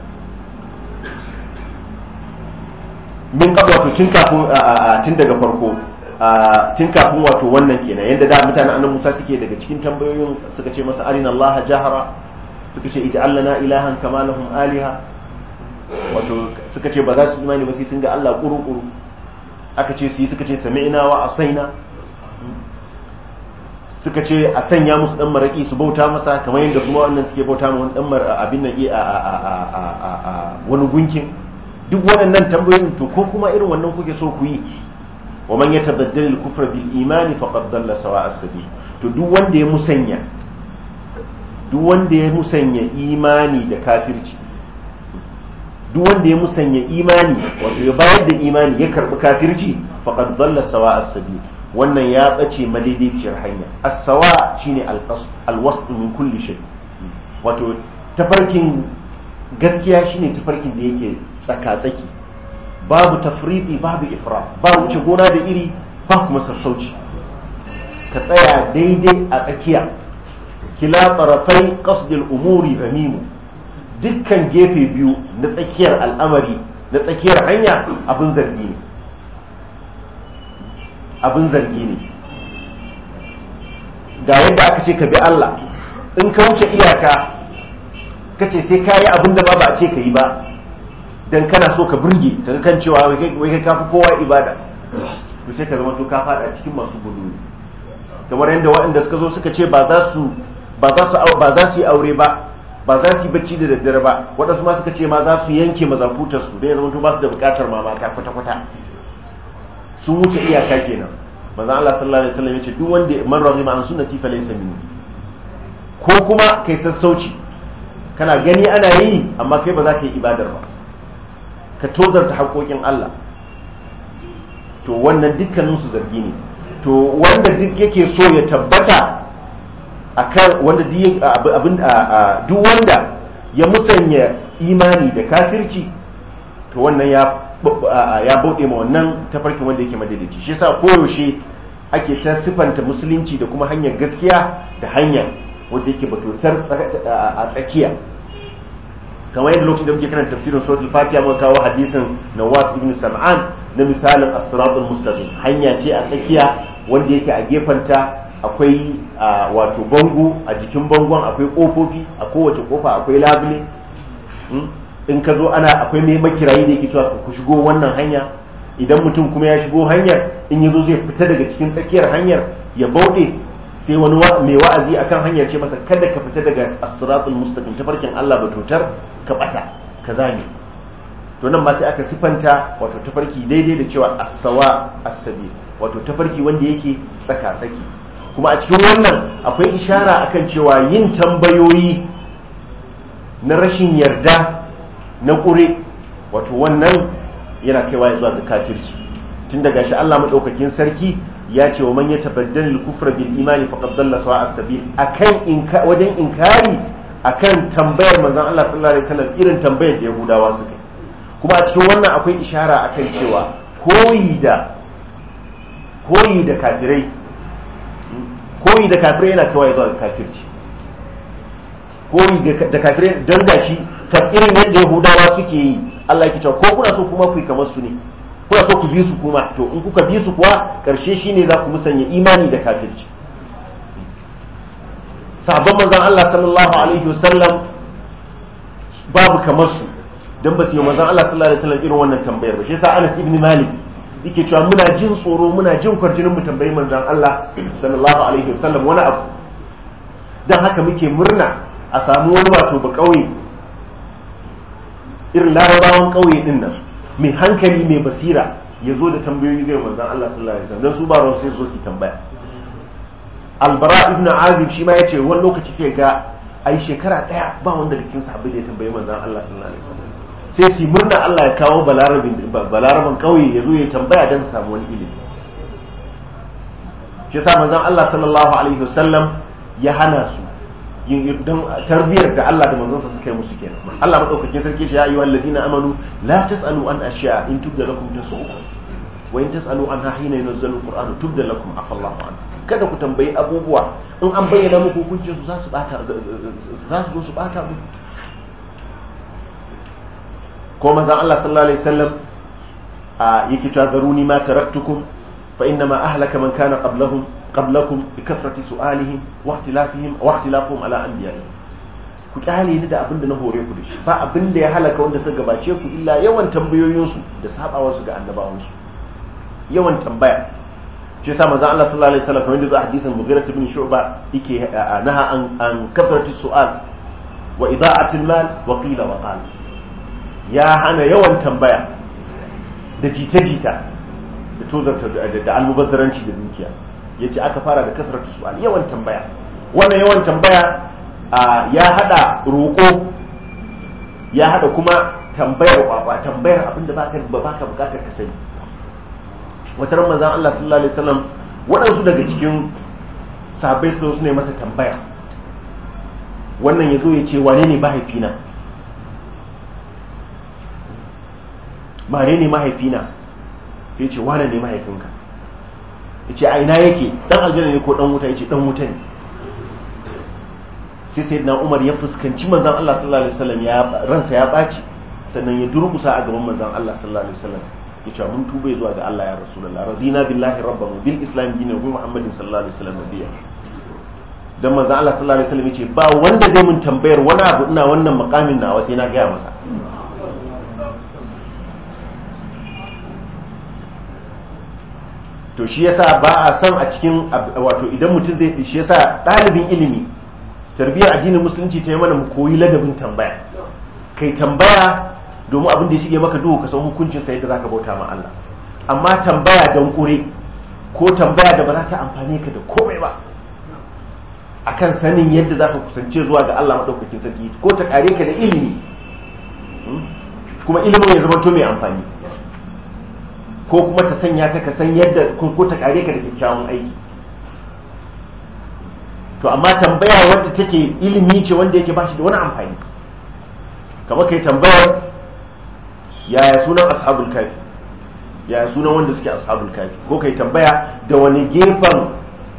min qabla to tun kafin tun daga farko tun kafin wato wannan kenan yanda da mutanen annabi Musa suke daga cikin tambayoyin suka ce masa arina Allah jahara suka ce ij'al lana ilahan kama lahum aliha wato suka ce ba za su imani ba sai sun ga Allah kuru-kuru aka ce su yi suka ce sami'na wa asaina suka ce a sanya musu dan maraki su bauta masa kamar yadda kuma wannan suke bauta ma wani dan abin nan a wani gunkin duk waɗannan tambayoyin to ko kuma irin wannan kuke so ku yi wa man yatabaddal al-kufra bil iman faqad dalla sawa'a as-sabil to duk wanda ya musanya duk wanda ya musanya imani da kafirci duk wanda ya musanya imani wato ya bayar da imani ya karbi kafirci faqad dalla sawa'a as-sabil wannan ya bace madaidaiciyar hanya as-sawa shine al-qasd al-wasl min kulli shay wato tafarkin gaskiya shine tafarkin da yake tsaka-tsaki babu tafriti babu ifrat babu wuce gona da iri ba kuma sassauci ka tsaya daidai a tsakiya kila tarafai qasdil umuri ramimu dukkan gefe biyu na tsakiyar al'amari na tsakiyar hanya abin zargi ne abin zargi ne ga yadda aka ce ka bi Allah in ka wuce iyaka kace sai kayi abin da ba ba a ce ka yi ba dan kana so ka burge ka kan cewa wai kai kafi kowa ibada to sai ka zama to ka fada cikin masu gudu kamar yadda waɗanda suka zo suka ce ba za su ba za su ba za su yi aure ba ba za su yi bacci da daddare ba waɗansu ma suka ce ma za su yanke mazakutar su dai zama to ba su da bukatar ma mata kwata kwata sun wuce iyaka kenan manzon Allah sallallahu alaihi wasallam ya ce duk wanda man ragima an sunnati fa laysa minni ko kuma kai sassauci kana gani ana yi amma kai ba za ka yi ibadar ba ka tozarta haƙoƙin Allah to wannan dukkaninsu zargi ne to wanda duk yake so ya tabbata akan wanda abin duk wanda ya musanya imani da kafirci to wannan ya ya bauɗe ma wannan tafarkin wanda yake madaidaici shi yasa koyaushe ake ta sifanta musulunci da kuma hanyar gaskiya da hanya wanda yake batotar a tsakiya kamar yadda lokacin da muke karanta tafsirin suratul fatiha muka kawo hadisin Nawas ibn Sam'an na misalin as-siratul mustaqim hanya ce a tsakiya wanda yake a gefanta akwai wato bango a jikin bangon akwai kofofi a kowace kofa akwai labule in ka zo ana akwai mai makirayi da yake cewa ku shigo wannan hanya idan mutum kuma ya shigo hanyar in yazo zai fita daga cikin tsakiyar hanyar ya bauɗe sai wani mai wa'azi akan hanyar ce masa kada ka fita daga as-siratul mustaqim tafarkin Allah ba tutar ka bata ka zame to nan ma sai aka sifanta wato tafarki daidai da cewa as-sawa as-sabil wato tafarki wanda yake tsaka tsaki kuma a cikin wannan akwai ishara akan cewa yin tambayoyi na rashin yarda na ƙure wato wannan yana kaiwa zuwa ga kafirci tun daga shi Allah madaukakin sarki ya ce wa man yatabaddal al-kufra bil imani faqad dalla sawa'a as-sabil akan inka wajen inkari akan tambayar manzon Allah sallallahu alaihi wasallam irin tambayar da Yahudawa suka kuma a cikin wannan akwai ishara akan cewa koyi da koyi da kafirai koyi da kafirai yana kaiwa zuwa ga kafirci koyi da kafirai dan gashi irin yadda Yahudawa suke yi Allah ya ce ko kuna so kuma ku yi kamar su ne kuna so ku bi su kuma to in kuka bi su kuwa karshe shine za ku musanya imani da kafirci sahabban manzon Allah sallallahu alaihi wasallam babu kamar su dan ba su yi manzon Allah sallallahu alaihi wasallam irin wannan tambayar ba shi yasa Anas ibn Malik yake cewa muna jin tsoro muna jin kwarjinin mu tambayi manzon Allah sallallahu alaihi wasallam wani abu dan haka muke murna a samu wani wato ba kauye irin larabawan kauye din nan mai hankali mai basira ya zo da tambayoyi zai manzan Allah sallallahu alaihi wasallam don su ba ruwan sai zo su tambaya Albara ibn Azib shi ma yace wani lokaci sai ga ai shekara daya ba wanda da cikin sahabbai da ya tambayi manzan Allah sallallahu alaihi wasallam sai su murna Allah ya kawo balarabin balaraban kauye ya zo ya tambaya don samu wani ilimi. shi yasa manzon Allah sallallahu alaihi wasallam ya hana su yin don tarbiyar da Allah da manzon sa suka yi musu kenan. Allah madaukakin sarki ya ayyuhal ladina amanu la tasalu an ashiya in tubda lakum tasu'ukum wa in tasalu anha hina yunzalu alquran tubda lakum afallahu an. Kada ku tambayi abubuwa in an bayyana muku hukuncin su za su bata za su zo su bata muku. ko manzon Allah sallallahu alaihi wasallam yake cewa zaruni ma taraktukum fa inna ma ahlaka man kana qablahum qablakum bi kathrati su'alihim wa ikhtilafihim wa ikhtilafuhum ala anbiya'ihim. ku kyale ni da abin da na hore ku da shi, ba abin da ya halaka wanda suka gabace ku illa yawan tambayoyin su da sabawar su ga annabawan su. yawan tambaya shi yasa manzon Allah sallallahu alaihi wasallam kamar da hadisin Mughirah ibn Shu'ba yake naha an an kathrati su'al wa ida'atil mal wa qila wa qala. ya hana yawan tambaya da jita-jita da tozarta da almubazzaranci da dukiya. yace aka fara da kasratu su'al, yawan tambaya. wannan yawan tambaya ya hada roko, ya hada kuma tambayar kwakwa, tambayar abinda baka baka bukatar ka sani. wata ran manzon Allah sallallahu alaihi wasallam waɗansu daga cikin sahabbai su ne masa tambaya. wannan yazo yace wane ne mahaifina mare ne mahaifina sai ce wane ne mahaifinka yace a ina yake, dan aljanna ne ko dan wuta? yace dan wuta ne. sai sayyidina Umar ya fuskanci manzon Allah sallallahu alaihi wasallam ya ransa ya baci, sannan ya durkusa a gaban manzon Allah sallallahu alaihi wasallam yace mun tuba zuwa ga Allah ya rasulullah, radina billahi rabban wa bil islam dinan wa muhammadin sallallahu alaihi wasallam nabiyya. dan manzon Allah sallallahu alaihi wasallam yace ba wanda zai mun tambayar wani abu ina wannan makamin nawa sai na ga masa. to shi yasa ba a san a cikin wato idan mutum zai shi yasa ɗalibin ilimi tarbiyyar addinin musulunci ta yi mana mu koyi ladabin tambaya. kai tambaya domin abin da ya shige maka duhu ka san hukuncin sa yadda zaka bauta ma Allah. amma tambaya don kure ko tambaya da ba za ta amfane ka da komai ba akan sanin yadda zaka kusance zuwa ga Allah madaukakin sarki, ko ta kare ka da ilimi kuma ilimin ya zama to mai amfani, ko kuma ta sanya ka ka san yadda ko ta kare ka da kyakkyawan aiki. to amma tambaya wadda take ilimi ce wanda yake bashi da wani amfani, kamar kai tambayar yaya sunan ashabul kafi, yaya sunan wanda suke ashabul kafi, ko kai tambaya da wani gefen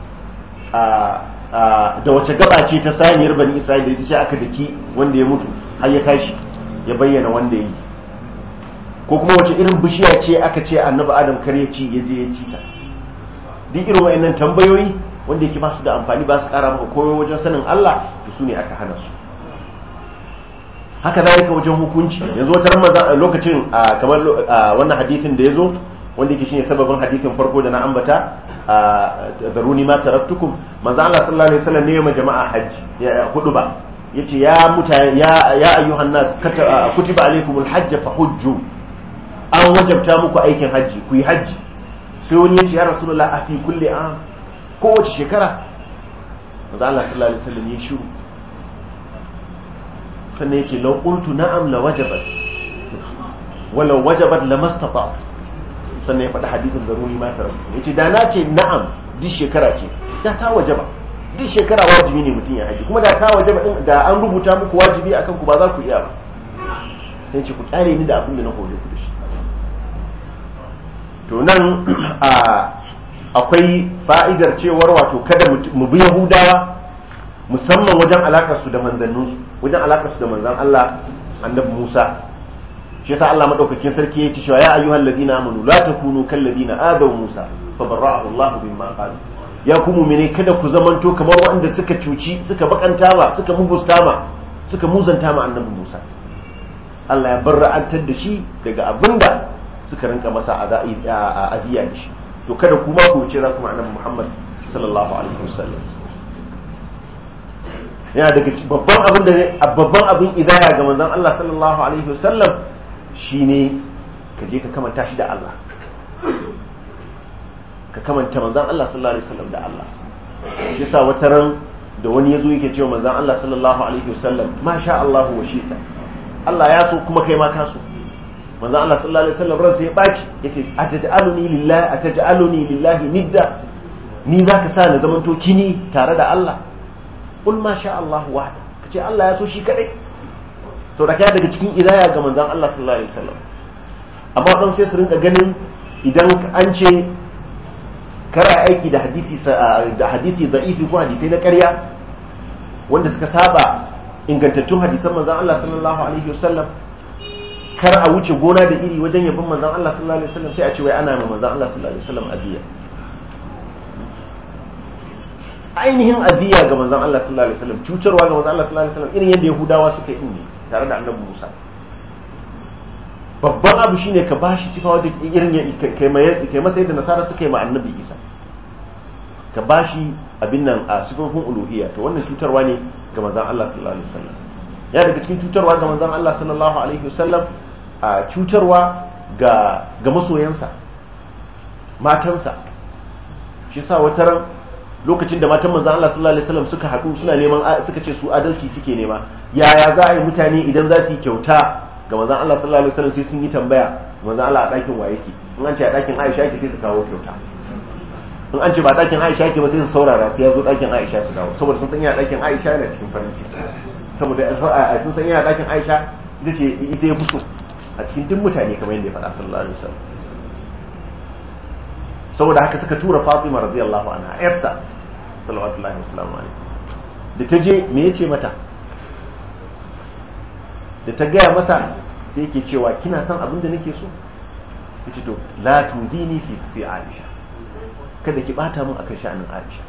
da wace gaba ce ta saniyar bani isra'ila ita ce aka daki wanda ya mutu har ya tashi ya bayyana wanda ya yi, ko kuma wace irin bishiya ce aka ce annabi adam kar ya ci ya je ya ci ta. duk irin wayannan tambayoyi wanda yake ba su da amfani, ba su kara maka koyo wajen sanin Allah, to su ne aka hana su. haka zalika wajen hukunci. yanzu wata ran lokacin kamar wannan hadisin da yazo wanda yake shine sababin hadisin farko da na ambata, zaruni ma taraktukum, manzo Allah sallallahu alaihi wasallam ne ya jama'a haji ya hudu ba yace ya mutane ya ya ayyuhan nas kutiba alaikumul hajj fa hujju, an wajabta muku aikin haji ku yi haji. sai wani yace ya rasulullah a fi kulli am, kowace shekara? manzo Allah sallallahu alaihi wasallam ya shiru, sannan yace law qultu na'am la wajabat wala wajabat lamastata. sannan ya faɗi hadisin zaruri ma tarar yace da na ce na'am duk shekara ce da ta wajaba, duk shekara wajibi ne mutum ya haji, kuma da ta wajaba din da an rubuta muku wajibi akan ku ba za ku iya ba. sai ce ku kyale ni da abin da na hore ku da shi. to nan akwai fa'idar cewar wato kada mu bi Yahudawa musamman wajen alakar su da manzanninsu, wajen alakar su da manzan Allah annabi Musa. shi yasa Allah madaukakin sarki ya ce cewa ya ayyuhal ladina amanu la takunu kal ladina adaw Musa fa barra'ahu Allah bima qalu. ya ku mu'mine kada ku zamanto kamar wanda suka cuci suka bakanta ma suka mugusta ma suka muzanta ma annabi Musa. Allah ya barra'antar da shi daga abinda suka rinka masa adiya da shi. to kada kuma ku wuce za ku annabi Muhammad sallallahu alaihi wasallam. yana daga babban abin da babban abin idaya ga manzon Allah sallallahu alaihi wasallam shine ka je ka kamanta shi da Allah, ka kamanta manzon Allah sallallahu alaihi wasallam da Allah. shi yasa wata ran da wani yazo yake cewa manzon Allah sallallahu alaihi wasallam ma sha Allah wa shi'ta, Allah ya so kuma kai ma ka so. manzo Allah sallallahu alaihi wasallam ransa ya baci yace ataj'aluni lillahi ataj'aluni lillahi nidda ni zaka sa na zamanto kini tare da Allah kul ma sha Allah wahda kace Allah ya so shi kadai to da kai daga cikin idaya ga manzon Allah sallallahu alaihi wasallam amma dan sai su rinka ganin idan an ce kara aiki da hadisi da hadisi da'ifi ko hadisi na ƙarya wanda suka saba ingantattun hadisan manzon Allah sallallahu alaihi wasallam kar a wuce gona da iri wajen yabon manzon Allah sallallahu alaihi wasallam sai a ce wai ana ma manzon Allah sallallahu alaihi wasallam adiya ainihin adiya ga manzon Allah sallallahu alaihi wasallam cutarwa ga manzon Allah sallallahu alaihi wasallam irin yadda Yahudawa suka yi ne tare da Annabi Musa babban abu shine ka bashi sifa wadda irin kai mai kai masa yadda nasara suka yi ma Annabi Isa ka bashi abin nan a sifofin uluhiyya to wannan cutarwa ne ga manzon Allah sallallahu alaihi wasallam ya daga cikin cutarwa ga manzon Allah sallallahu alaihi wasallam a cutarwa ga ga masoyansa matansa shi yasa wata ran lokacin da matan manzon Allah sallallahu alaihi wasallam suka haɗu suna neman suka ce su adalci suke nema yaya za a yi mutane idan za su yi kyauta ga manzon Allah sallallahu alaihi wasallam sai sun yi tambaya manzon Allah a ɗakin wa yake in an ce a ɗakin Aisha yake sai su kawo kyauta in an ce ba ɗakin Aisha yake ba sai su saurara sai ya zo ɗakin Aisha su dawo saboda sun san yana ɗakin Aisha yana cikin farin ciki saboda sun san yana ɗakin Aisha ita ce ita ya fito a cikin duk mutane kamar yadda ya faɗa sallallahu alaihi wasallam saboda haka suka tura Fatima radiyallahu anha yarsa sallallahu alaihi wasallam da ta je me yace mata da ta gaya masa sai yake cewa kina son abin da nake so yace to la tudini fi fi Aisha kada ki bata mun akan sha'anin Aisha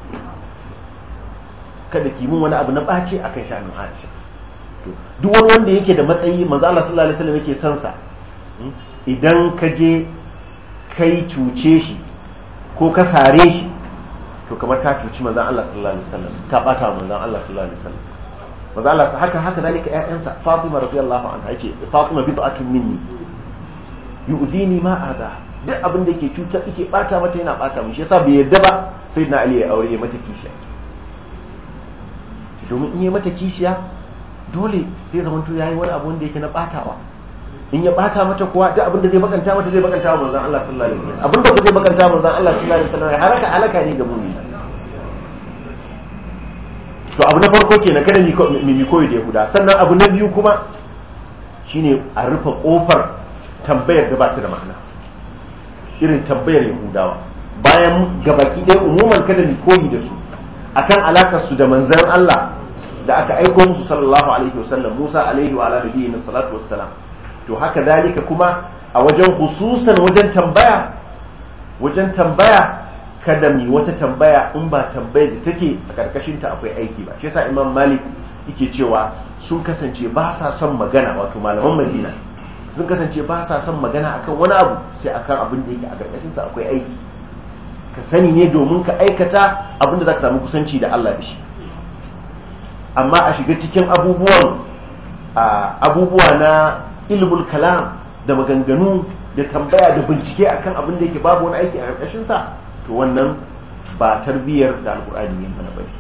kada ki mun wani abu na bace akan sha'anin Aisha to duk wani wanda yake da matsayi manzo Allah sallallahu alaihi wasallam yake son sa idan ka je kai cuce shi ko ka sare shi to kamar ka cuci manzo Allah sallallahu alaihi wasallam ka bata manzo Allah sallallahu alaihi wasallam manzo Allah haka haka dalika ƴaƴansa Fatima radiyallahu anha yace Fatima bid'atun minni yu'dini ma adha duk abin da yake cutar yake bata mata yana bata mu shi yasa bai yarda ba sayyidina Ali ya aure mata kishiya domin in yi mata kishiya dole zai zama to yayi wani abu wanda yake na batawa in ya bata mata kuwa duk abin da zai bakanta mata zai bakanta wa manzon Allah sallallahu alaihi wasallam abin da zai bakanta wa manzon Allah sallallahu alaihi wasallam haraka alaka ne ga mu'mini to abu na farko kenan kada mi mi koyi da Yahuda sannan abu na biyu kuma shine a rufe kofar tambayar da ba ta da ma'ana irin tambayar Yahudawa bayan gabaki ɗaya umuman kada mi koyi da su akan alakar su da manzon Allah da aka aiko musu sallallahu alaihi wasallam Musa alaihi wa ala nabiyina salatu wassalam to haka dalika kuma a wajen hususan wajen tambaya wajen tambaya kada mi wata tambaya in ba tambayar da take a karkashin ta akwai aiki ba shi yasa Imam Malik yake cewa sun kasance ba sa son magana wato malaman Madina sun kasance ba sa son magana akan wani abu sai akan abin da yake a karkashin sa akwai aiki ka sani ne domin ka aikata abin da zaka samu kusanci da Allah da shi amma a shiga cikin abubuwan abubuwa na ilmul kalam da maganganu da tambaya da bincike akan abin da yake babu wani aiki a ƙarƙashin sa to wannan ba tarbiyyar da alƙur'ani ne mana bane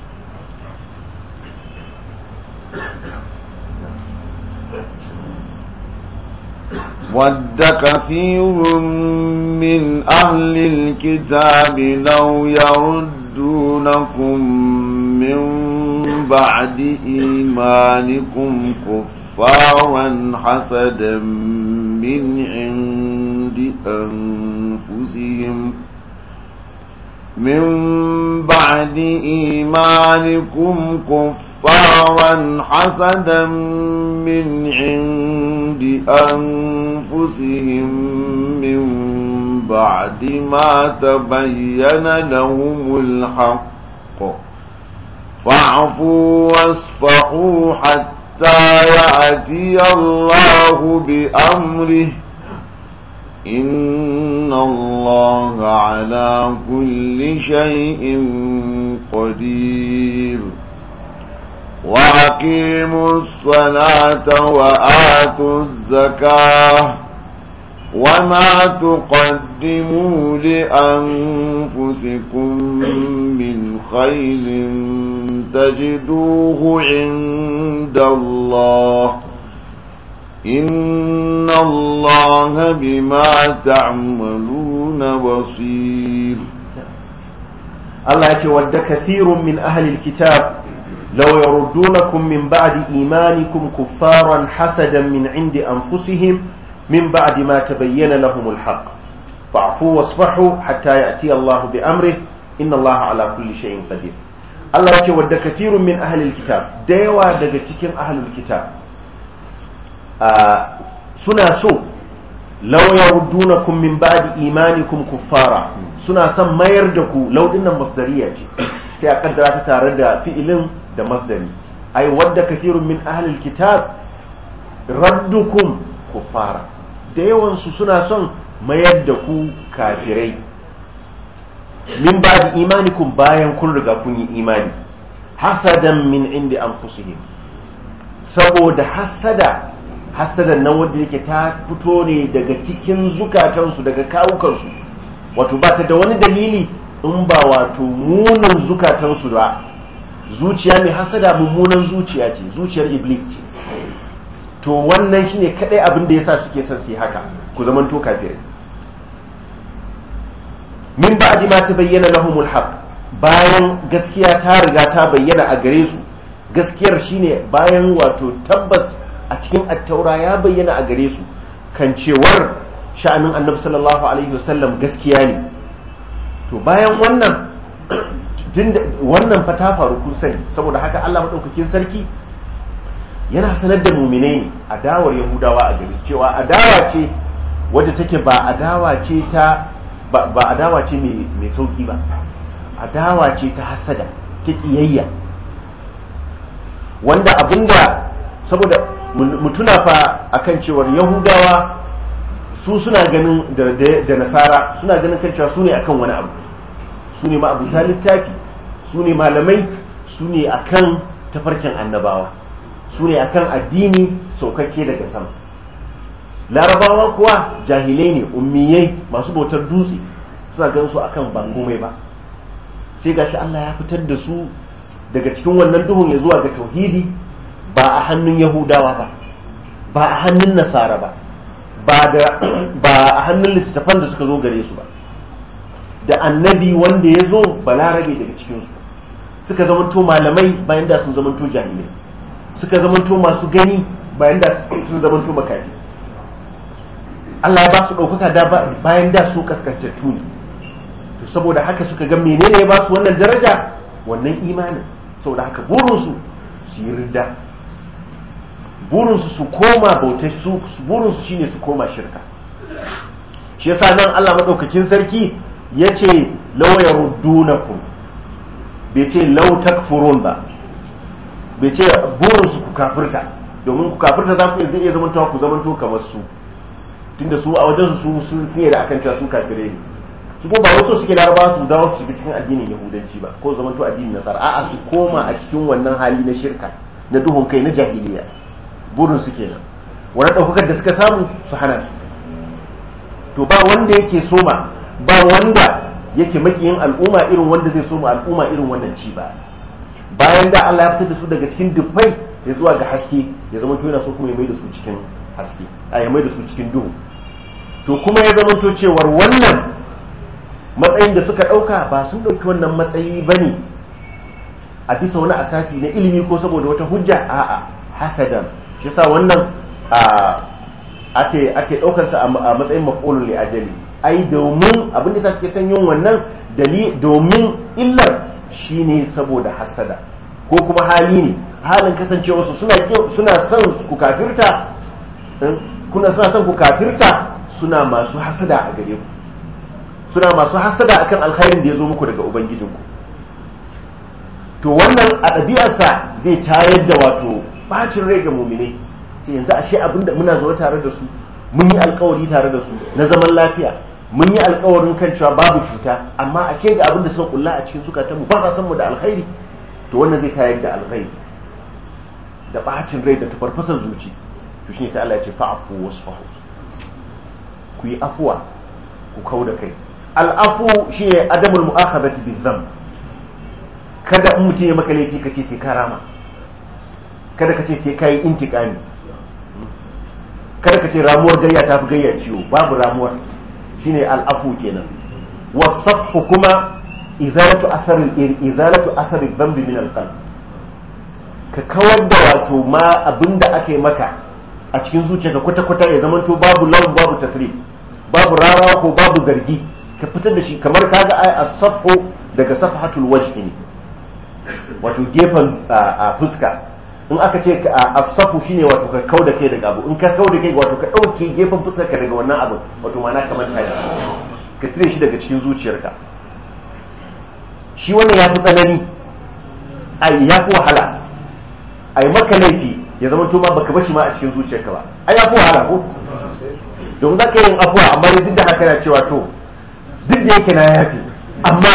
ود كثير من أهل الكتاب لو يردونكم من بعد إيمانكم كفارا حسدا من عند أنفسهم من بعد إيمانكم كفارا حسدا من عند أنفسهم من بعد ما تبين لهم الحق فاعفوا واصفحوا حتى يأتي الله بأمره إن الله على كل شيء قدير وأقيموا الصلاة وآتوا الزكاة وما تقدموا لأنفسكم من خير تجدوه عند الله إن الله بما تعملون بصير. الله يقول كثير من أهل الكتاب لو يردونكم من بعد إيمانكم كفارا حسدا من عند أنفسهم من بعد ما تبين لهم الحق فاعفوا واصفحوا حتى يأتي الله بأمره إن الله على كل شيء قدير. الله يقول كثير من أهل الكتاب ديوا daga cikin ahlul kitab suna so law yaruddunakum min ba'di imanikum kuffara suna son mayar da ku law dinnan masdariya ce sai a kaddara ta tare da fi'ilin da masdari ai wadda kathirun min ahlil kitab raddukum kuffara da yawan su suna son mayar da ku kafirai min ba'di imanikum bayan kun riga kun yi imani hasadan min indi anfusihim saboda hasada hasadan nan wanda yake ta fito ne daga cikin zukatansu daga kawukansu wato ba ta da wani dalili in ba wato munin zukatansu ba. Zuciya mai hasada mummunan zuciya ce, zuciyar iblis ce, to wannan shine kadai abin da yasa suke son su yi haka ku zaman to kafirai. Min ba'di ma tabayyana lahumul haqq, bayan gaskiya ta riga ta bayyana a gare su. Gaskiyar shine bayan wato tabbas a cikin attaura ya bayyana a gare su kan cewar sha'anin annabi sallallahu alaihi wasallam gaskiya ne. To bayan wannan wannan fa ta faru kun sani, saboda haka Allah madaukakin sarki yana sanar da mu'minai ne adawar yahudawa a gari cewa adawa ce wadda take ba adawa ce ta ba adawa ce mai sauki ba, adawa ce ta hasada ta kiyayya wanda abinda saboda mutuna fa akan cewar yahudawa su suna ganin da nasara suna ganin kan cewa su ne akan wani abu, su ne ma'abuta littafi, su ne malamai, su ne akan tafarkin annabawa, su ne akan addini saukakke daga sama. Larabawa kuwa jahilai ne, ummiyai masu bautar dutse, suna ganin su akan ba komai ba. Sai gashi Allah ya fitar da su daga cikin wannan duhun ya zuwa ga tauhidi, ba a hannun yahudawa ba, ba a hannun nasara ba, ba a hannun littattafan da suka zo gare su ba, da annabi wanda ya zo balarabe daga cikinsu suka zamanto malamai bayan da sun zamanto jahilai, suka zamanto masu gani bayan da sun zamanto makafi. Allah ya ba su ɗaukaka da bayan da su kaskantattu ne. To saboda haka suka ga menene ya ba su wannan daraja, wannan imanin. Saboda haka burinsu su yi ridda, burinsu su koma bautar su, burinsu shine su koma shirka. Shi yasa nan Allah madaukakin sarki yace law yaruddunakum, bai ce law takfurun ba, bai ce burinsu ku kafirta, domin ku kafirta za ku iya zamantawa ku zamanto kamar su, tunda su a wajen su sun siye da akan cewa su kafirai ne. Su ko ba wato suke larabawa su dawo su shiga cikin addinin yahudanci ba ko zamanto addinin nasara, a'a su koma a cikin wannan hali na shirka, na duhun kai, na jahiliya. Burin su kenan, wani ɗaukakar da suka samu su hana su. To ba wanda yake soma, ba wanda yake makiyin al'umma irin wanda zai soma al'umma irin wannan ci ba. Bayan da Allah ya fitar da su daga cikin dubbai ya zuwa ga haske, ya zama to yana so kuma ya mai da su cikin haske, a ya mai da su cikin duhu. To kuma ya zama to cewar wannan matsayin da suka ɗauka ba sun ɗauki wannan matsayi ba ne a bisa wani asasi na ilimi ko saboda wata hujja, a'a hasadan. Shi yasa wannan ake ake daukar sa a matsayin maf'ulun li ajali, ai domin abin da suke son yin wannan dali domin illar shine saboda hasada ko kuma hali ne, halin kasancewa su suna suna son ku kafirta, kuna suna son ku kafirta, suna masu hasada a gare ku, suna masu hasada akan alkhairin da ya zo muku daga ubangijinku. To wannan a ɗabi'arsa zai tayar da wato bacin rai ga muminai, sai yanzu ashe abinda muna zo tare da su, mun yi alkawari tare da su na zaman lafiya, mun yi alkawarin kan cewa babu cuta, amma ashe ga abinda suka kulla a cikin zukatanmu ba sa san mu da alkhairi. To wannan zai tayar da alkhairi da bacin rai da tafarfasar zuci. To shine sai Allah ya ce fa'fu wasfahu, ku yi afwa ku kauda kai. Al'afu shine adamul mu'akhadati bizam, kada in mutum ya maka laifi ka ce sai ka rama, kada ka ce sai ka yi intikami. kada ka ce ramuwar gayya ta fi gayyar ciwo, babu ramuwar, shine al'afu kenan. Wasafhu kuma izalatu athari izalatu athari dhanbi min al-qalb, ka kawar da wato ma abinda aka yi maka a cikin zuciyarka kwata-kwata ya zamanto babu lawan babu tasrif, babu rawa ko babu zargi, ka fitar da shi. Kamar kaga ai as-safhu daga safhatul wajh ne, wato gefen a fuska. In aka ce as-safu shine wato ka kauda kai daga abu, in ka kauda kai wato ka dauke gefen fuskar ka daga wannan abu, wato ma'ana kamar kai ka tire shi daga cikin zuciyarka. Shi wannan ya fi tsanani, ai ya fi wahala, ai maka laifi ya zama to ma baka bashi ma a cikin zuciyarka ba, ai ya fi wahala ko don za ka yin afuwa, amma duk da haka na cewa to duk da yake na yafi amma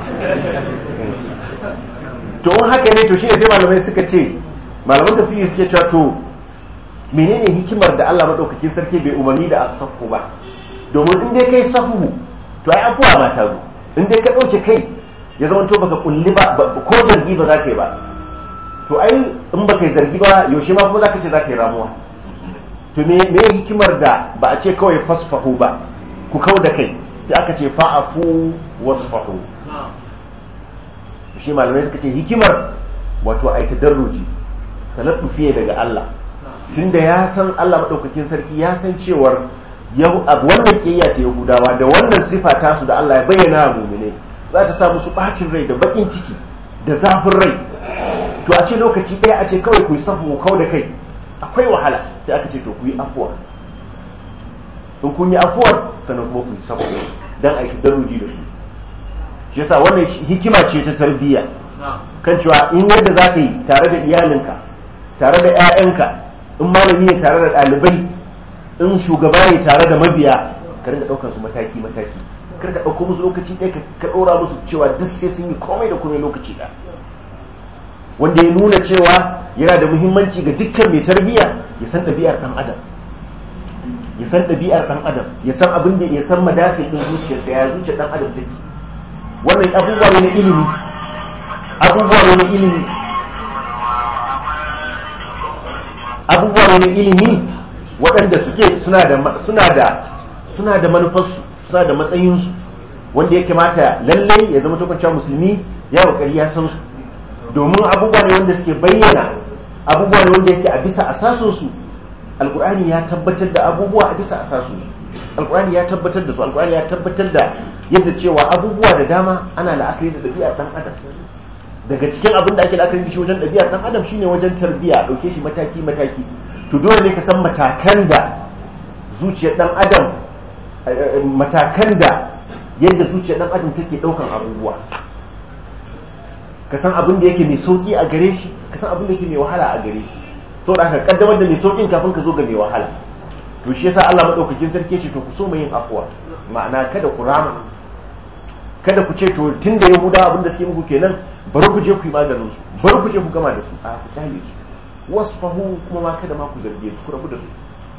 to in haka ne to shi ne sai malamai suka ce, malaman da suke suke cewa to menene hikimar da Allah madaukakin sarki bai umarni da as-safu ba? Domin in dai kai safu to ai afuwa ma ta zo, in dai ka dauke kai ya zama to baka kulli ba ko zargi ba za ka yi ba, to ai in baka yi zargi ba yaushe ma kuma za ka ce za ka yi ramuwa? To me me hikimar da ba a ce kawai fasfahu ba, ku kau da kai, sai aka ce fa'afu wasfahu? Shi malamai suka ce hikimar wato ai tadarruji, talaffufi daga Allah, tunda ya san Allah madaukakin sarki ya san cewar yau wannan kiyaya ta Yahudawa da wannan sifa ta su da Allah ya bayyana wa mu'mine za ta sa musu bacin rai da bakin ciki da zafin rai. To a ce lokaci ɗaya a ce kawai ku yi safu kau da kai akwai wahala, sai aka ce to ku yi afuwa. In kun yi afuwar sannan kuma ku yi safu dan a yi daruji da su. Shi yasa wannan hikima ce ta tarbiyya, kan cewa in yadda za ka yi tare da iyalinka, tare da 'ya'yanka, in malami ne tare da ɗalibai, in shugaba ne tare da mabiya, ka rinka ɗaukar su mataki mataki, kar ka ɗauko musu lokaci ɗaya ka ɗora musu cewa duk sai sun yi komai da komai lokaci ɗaya, wanda ya nuna cewa yana da muhimmanci ga dukkan mai tarbiyya ya san ɗabi'ar ɗan adam, ya san ɗabi'ar ɗan adam, ya san abin da ya san madafin ɗin zuciyarsa, ya zuciyar ɗan adam take. Wannan abubuwa ne na ilimi, abubuwa ne na ilimi, abubuwa ne na ilimi waɗanda suke suna da suna da suna da manufarsu, suna da matsayinsu, wanda ya kamata lallai ya zama tokancewa musulmi ya kokari ya san su, domin abubuwa ne wanda suke bayyana abubuwa ne wanda yake a bisa asasin su. Alqur'ani ya tabbatar da abubuwa a bisa asasin su, alqur'ani ya tabbatar da su, alqur'ani ya tabbatar da yadda cewa abubuwa da dama ana la'akari da ɗabi'ar ɗan adam. Daga cikin abin da ake la'akari da shi wajen ɗabi'ar ɗan adam shine wajen tarbiyya, ɗauke shi mataki mataki. To dole ne ka san matakan da zuciyar ɗan adam, matakan da yadda zuciyar ɗan adam take ɗaukan abubuwa, ka san abin da yake mai sauki a gare shi, ka san abin da yake mai wahala a gare shi, to da ka kaddamar da mai saukin kafin ka zo ga mai wahala. To shi yasa Allah madaukakin sarki ce to ku so mai yin afwa, ma'ana kada ku rama, kada ku ce to tunda Yahudawa abin da suke muku kenan bari ku je ku yi maganin su, bari ku je ku gama da su, a ku kyale su, wasfahu kuma ma kada ma ku zarge su, ku rabu da su.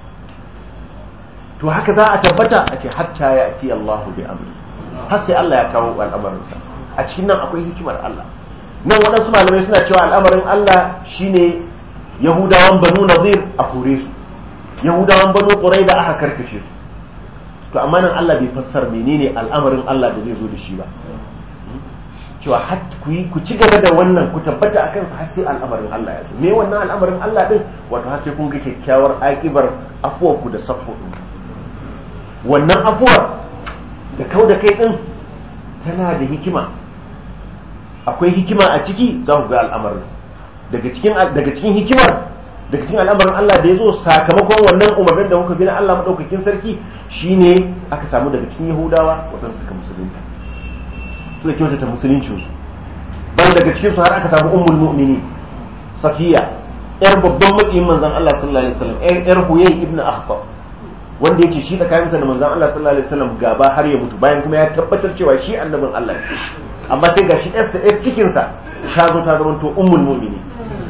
To haka za a tabbata a ce hatta ya ati Allahu bi amri, har sai Allah ya kawo al'amarinsa. A cikin nan akwai hikimar Allah. Nan waɗansu malamai suna cewa al'amarin Allah shine Yahudawan Banu Nadir a kore su, Yahudawan Banu Qurayza aka karkashe su. To amma nan Allah bai fassar menene al'amarin Allah da zai zo da shi ba, cewa har ku yi ku ci gaba da wannan ku tabbata akan sa har sai al'amarin Allah ya zo. Me wannan al'amarin Allah din? Wato har sai kun ga kyakkyawar akibar afuwar ku da saffu din. Wannan afuwar da kauda kai din tana da hikima, akwai hikima a ciki, za ku ga al'amarin. Daga cikin daga cikin hikimar daga cikin al'amarin Allah da ya zo sakamakon wannan umarnin da kuka bi na Allah madaukakin sarki shine aka samu daga cikin Yahudawa wadanda suka musulunta, suka kyautata musuluncinsu. Ban daga cikin su har aka samu ummul mu'minin Safiya, yar babban makiyin manzon Allah sallallahu alaihi wasallam, yar Huyay ibn Akhtab, wanda yake shi tsakaninsa da manzon Allah sallallahu alaihi wasallam gaba har ya mutu, bayan kuma ya tabbatar cewa shi annabin Allah ne, amma sai gashi yarsa yar cikin sa ta zo ta zama to ummul mu'minin.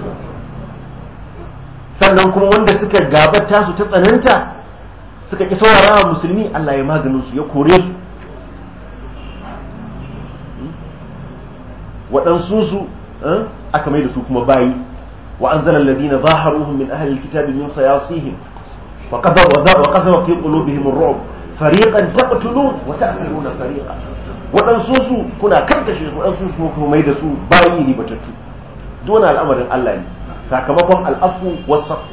Sannan kuma wanda suka gabata su ta tsananta suka ki saurara wa musulmi, Allah ya maganin su, ya kore su. waɗansu su aka mai da su kuma bayi, wa anzala alladhina zaharuhum min ahli alkitabi min sayasihim wa qadhafa fi qulubihim ar-ru'b fariqan taqtulun wa ta'siruna fariqa wadansu su kuna karkashe su wadansu su kuma mai da su bayi ne batattu dole al'amarin Allah ne sakamakon al'afu was-safu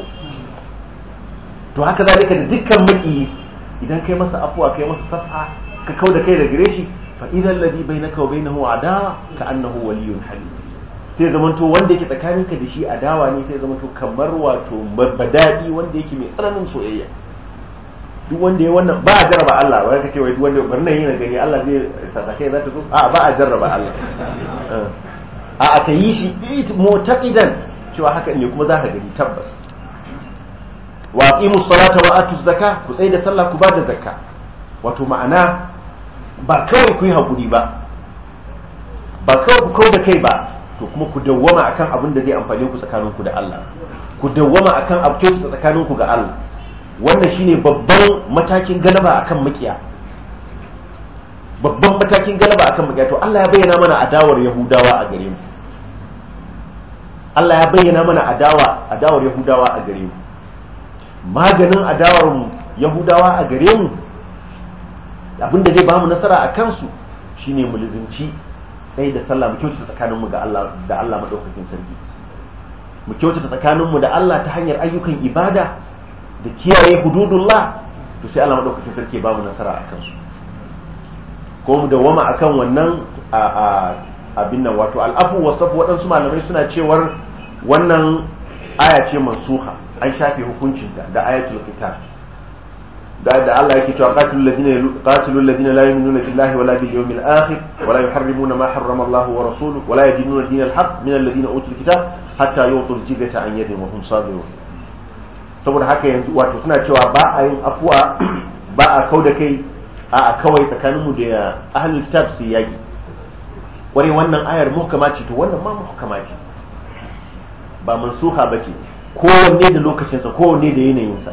to haka zalika da dukkan maki idan kai masa afuwa kai masa safa ka kauda kai da gare shi fa idan ladhi bainaka wa bainahu adawa ka annahu waliyyun halim sai zamanto wanda yake tsakaninka da shi adawa ne sai zamanto kamar wato badadi wanda yake mai tsananin soyayya duk wanda ya wannan ba a jarraba Allah wai kace wai duk wanda barna yana gani Allah zai sadaka za ta zo a ba a jarraba Allah a aka yi shi mu'taqidan cewa haka ne kuma za ka gani tabbas wa aqimus salata wa atuz zakah ku tsaya da sallah ku ba da zakka wato ma'ana ba kawai ku yi hakuri ba ba kawai ku kawo da kai ba to kuma ku dawwama akan abin da zai amfane ku tsakaninku da Allah ku dawwama akan abin da tsakaninku ga Allah wannan shine babban matakin galaba akan makiya babban matakin galaba akan makiya to Allah ya bayyana mana adawar Yahudawa a gare mu Allah ya bayyana mana adawa adawar Yahudawa a gare mu maganin adawar mu Yahudawa a gare mu abinda zai bamu nasara a kansu shine mu lizinci sai da sallah mu kyautata tsakaninmu ga Allah da Allah madaukakin sarki mu kyautata tsakaninmu da Allah ta hanyar ayyukan ibada da kiyaye hududullah to sai Allah madaukakin sarki ba mu nasara akan su ko mu dawama akan wannan a abin nan wato al'afu wasafu waɗansu malamai suna cewar wannan aya ce mansuha an shafe hukuncinta da ayatul kitab da da Allah yake cewa qatilul ladina qatilul ladina la yu'minuna billahi wala bil yawmil akhir wala yuharrimuna ma harrama Allah wa rasuluhu wala yadinuna dinal haqq min alladhina utul kitab hatta yu'tul jizyata an yadin wa hum sabirun saboda haka yanzu wato suna cewa ba a yin afuwa ba a kauda kai a kawai tsakaninmu da ahlul kitab su yaki ware wannan ayar muhkama ce to wannan ma muhkama ce ba mansuha bace kowanne da lokacinsa kowanne da yanayinsa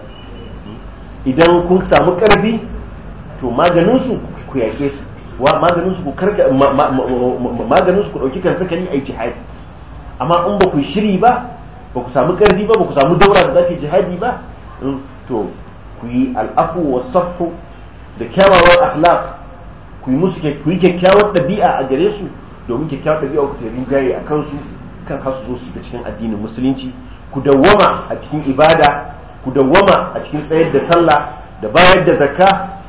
idan kun samu karfi to maganinsu ku yake su wa maganinsu ku karga maganinsu ku dauki kan sakani ai jihadi amma in ba ku shiri ba ba ku samu karfi ba ba ku samu daura da zaki jihadi ba to ku yi al'afu was-safhu da kyawawan akhlaq ku yi musu ku yi kyakkyawar dabi'a a gare su domin kyakkyawar dabi'a ku ta rinjaye a kansu kan har su zo su da cikin addinin musulunci ku dawwama a cikin ibada ku dawwama a cikin tsayar da sallah da bayar da zakka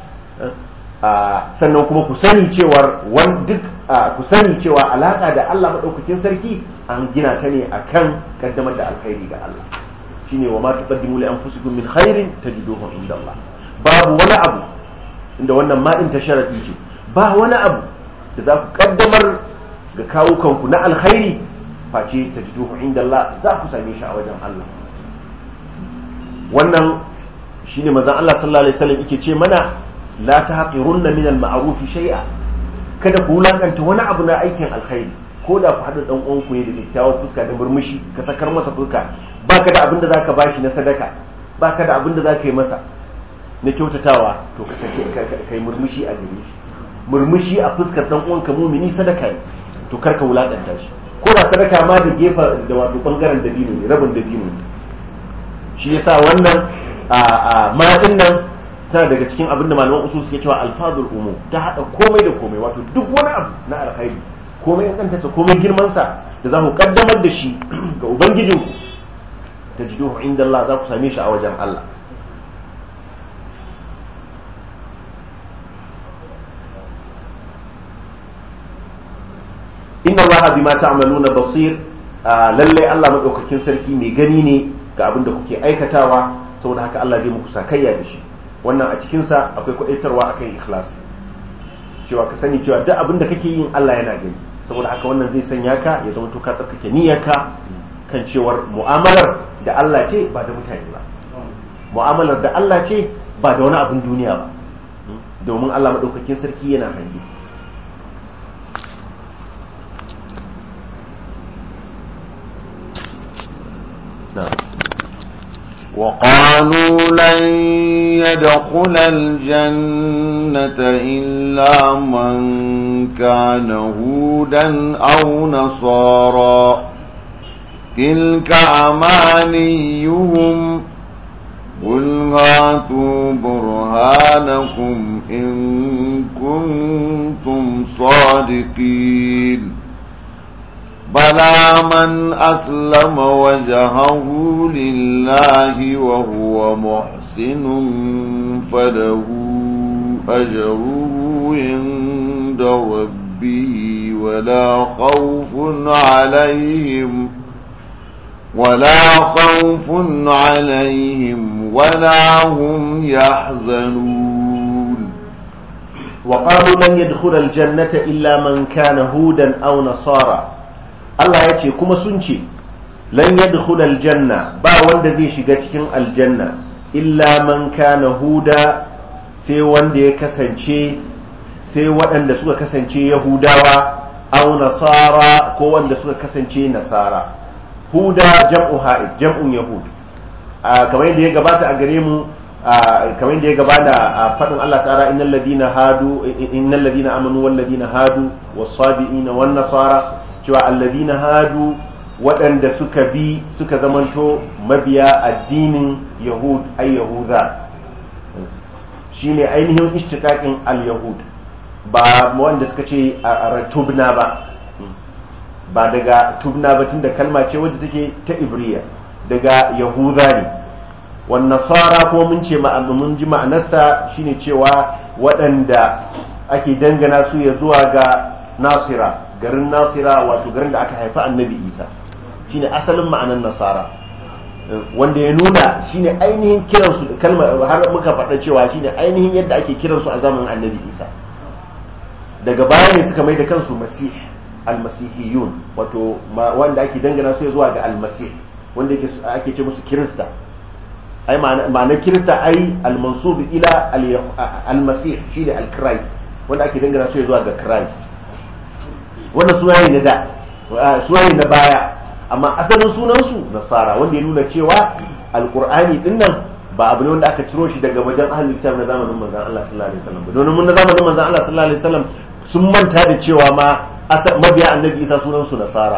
sannan kuma ku sani cewa duk ku sani cewa alaka da Allah madaukakin sarki an gina ta ne akan kaddamar da alkhairi ga Allah shine wa ma tuqaddimu li anfusikum min khairin tajiduhu inda Allah babu wani abu inda wannan ma din ta sharadi ce ba wani abu da za ku kaddamar ga kawukanku na alkhairi face tajiduhu inda Allah za ku same shi a wajen Allah wannan shine manzon Allah sallallahu alaihi wasallam yake ce mana la tahqirunna min al-ma'ruf shay'a kada ku wulakanta wani abu na aikin alkhairi ko da ku hada dan uwan ku ne da kyakkyawar fuska da murmushi ka sakar masa fuska baka da abin da zaka bashi na sadaka baka da abin da zaka yi masa na kyautatawa to ka sake kai murmushi a gare shi murmushi a fuskar dan uwanka mumini sadaka ne to karka wulakanta shi ko da sadaka ma da gefa da wato bangaren dabino ne rabin dabino ne shi yasa wannan a ma'adin nan tana daga cikin abin da malaman usul suke cewa alfazul umum ta hada komai da komai wato duk wani abu na alkhairi komai an kanta sa komai girman sa da za ku kaddamar da shi ga ubangijinku tajiduhu inda Allah za ku same shi a wajen Allah inna Allah bima ta'maluna basir lalle Allah madaukakin sarki mai gani ne ga abin da kuke aikatawa saboda haka Allah zai muku sakayya da shi wannan a cikin sa akwai kudaitarwa akan ikhlasi cewa ka sani cewa duk abin da kake yin Allah yana gani saboda haka wannan zai sanya ka ya zama to ka tsarkake niyyarka kan cewar mu'amalar da Allah ce ba da mutane ba mu'amalar da Allah ce ba da wani abin duniya ba domin Allah madaukakin sarki yana hangi وقالوا لن يدخل الجنة إلا من كان هودا أو نصارى تلك أمانيهم قل هذه برهانكم إن كنتم صادقين بلى من أسلم وجهه لله وهو محسن فله أجره عند ربه ولا خوف عليهم ولا خوف عليهم ولا هم يحزنون وقالوا لن يدخل الجنة إلا من كان هودا أو نصارى الله يتي كما سنشي لن يدخل الجنة با wanda zai shiga cikin aljanna illa man kana huda sai wanda ya kasance sai waɗanda suka kasance yahudawa aw nasara ko wanda suka kasance nasara huda jam'u ha'id jam'un yahud kamar yadda ya gabata a gare mu kamar yadda ya gabata a fadin Allah ta'ala innal ladina hadu innal ladina amanu wal ladina hadu was-sabiina wan nasara cewa alladina hadu waɗanda suka bi suka zamanto mabiya addinin yahud ay yahuda shine ainihin ishtiqaqin al-yahud ba wanda suka ce tubna ba ba daga tubna ba tunda kalma ce wadda take ta ibriya daga yahuda ne wan nasara ko mun ce mun ji ma'anarsa shine cewa waɗanda ake dangana su ya zuwa ga nasira garin nasira wato garin da aka haifa annabi isa shine asalin ma'anar nasara wanda ya nuna shine ainihin kiransu da kalmar har muka faɗa cewa shine ainihin yadda ake kiransu a zamanin annabi isa daga baya ne suka mai da kansu masih almasihiyun wato wanda ake dangana su zuwa ga almasih wanda ake ce musu kirista ai ma'anar kirista ai almansub ila almasih shine alchrist wanda ake dangana su zuwa ga christ wannan sunaye na da sunaye na baya amma asalin sunansu nasara wanda ya nuna cewa alqur'ani din nan ba abu ne wanda aka ciro shi daga wajen ahlul kitab na zamanin manzon Allah sallallahu alaihi wasallam ba don mun na zamanin manzon Allah sallallahu alaihi wasallam sun manta da cewa ma mabiya annabi isa sunansu nasara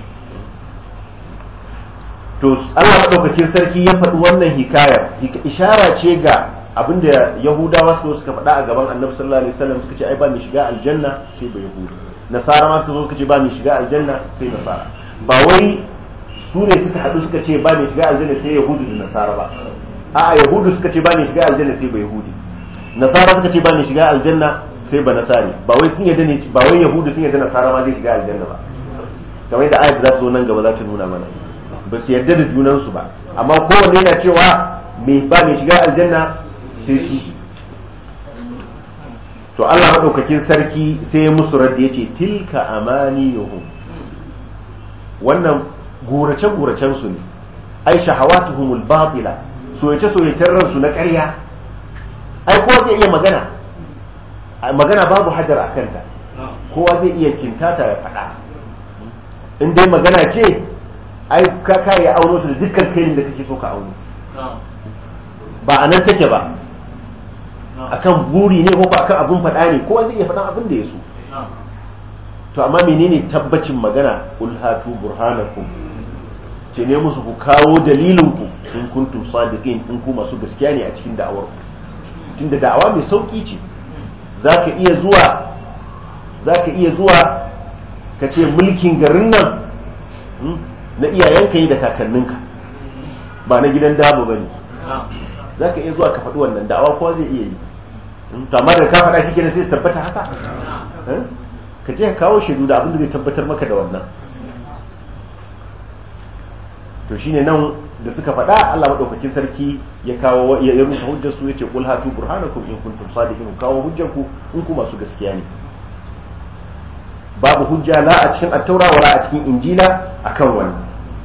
to Allah madaukakin sarki ya faɗi wannan hikayar ishara ce ga abinda yahudawa su suka faɗa a gaban annabi sallallahu alaihi wasallam suka ce ai ba ni shiga aljanna sai ba yahudi nasara ma suka ce ba ni shiga aljanna sai nasara ba wai su ne suka haɗu suka ce ba ni shiga aljanna sai yahudi da nasara ba a'a yahudu suka ce ba ni shiga aljanna sai ba yahudi nasara suka ce ba ni shiga aljanna sai ba nasari ba wai sun yadda ne ba wai yahudu sun yadda nasara ma zai shiga aljanna ba kamar yadda ayat za ta zo nan gaba za ta nuna mana ba su yadda da junan su ba amma kowanne yana cewa me ba mai shiga aljanna sai su to Allah madaukakin sarki sai ya musu radda yace tilka amaniyuhum wannan gurace guracen su ne ai shahawatuhumul batila soyace soyacen ransu na ƙarya ai kowa zai iya magana magana babu hajar a kanta kowa zai iya kintata ya faɗa in dai magana ce ai ka kai ya auno su da dukkan kainin da kake so ka auno ba a nan take ba akan buri ne ko ba akan abun faɗa ne kowa zai iya faɗan abin da ya so to amma menene tabbacin magana ul hatu burhanakum ce ne musu ku kawo dalilin ku in kuntum sadiqin in ku masu gaskiya ne a cikin da'awar ku tunda da'awa mai sauki ce zaka iya zuwa zaka iya zuwa ka ce mulkin garin nan na iyayenka yi da kakanninka ba na gidan dabo bane zaka iya zuwa ka faɗi wannan da'awa kowa zai iya yi to amma da ka faɗa shi kenan sai su tabbata haka ka je ka kawo shaidu da abin da zai tabbatar maka da wannan to shine nan da suka faɗa Allah madaukakin sarki ya kawo ya rubuta hujjar su yace qul hatu burhanakum in kuntum sadiqin kawo hujjar ku in ku masu gaskiya ne babu hujja la a cikin at-taura wala a cikin injila akan wannan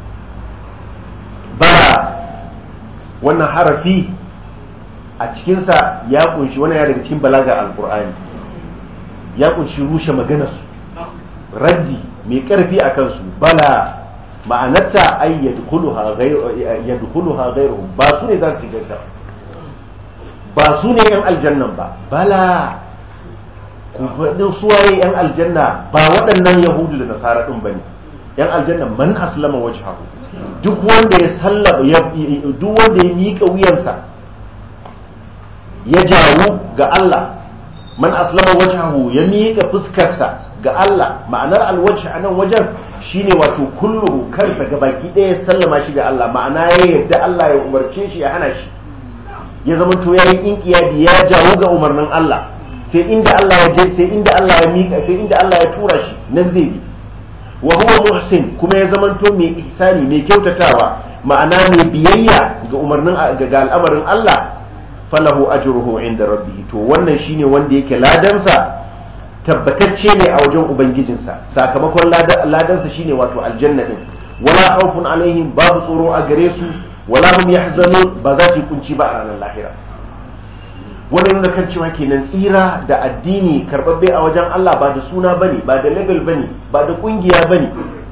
ba wannan harafi a cikin sa ya kunshi wannan ya daga cikin balaga al-qur'ani ya kunshi rushe maganar su raddi mai karfi akan su bala ma'anarta ay yadkhuluha ghayru yadkhuluha ghayruhum ba su ne za su shiga ba su ne yan aljannan ba bala ku faɗin suwaye yan aljanna ba waɗannan yahudu da nasara din bane yan aljanna man aslama wajhahu duk wanda ya sallaba duk wanda ya miƙa wuyansa ya jawo ga Allah man aslama wajhahu ya miƙa fuskarsa ga Allah ma'anar alwajh a nan wajen shine wato kullu kansa ga baki ɗaya sallama shi ga Allah ma'ana ya yarda Allah ya umarce shi ya hana shi ya zama to yayin inqiyadi ya jawo ga umarnin Allah sai inda Allah ya je sai inda Allah ya miƙa sai inda Allah ya tura shi nan zai bi wa huwa muhsin kuma ya zama to mai ihsani mai kyautatawa ma'ana mai biyayya ga umarnin ga al'amarin Allah falahu ajruhu inda rabbih to wannan shine wanda yake ladansa tabbatacce ne a wajen ubangijinsa sakamakon ladansa shine wato aljanna din wala khawfun alaihim babu tsoro a gare su wala hum yahzanun ba za su kunci ba a ranar lahira wannan nuna kan cewa kenan tsira da addini karbabbe a wajen Allah ba da suna bane ba da level bane ba da kungiya bane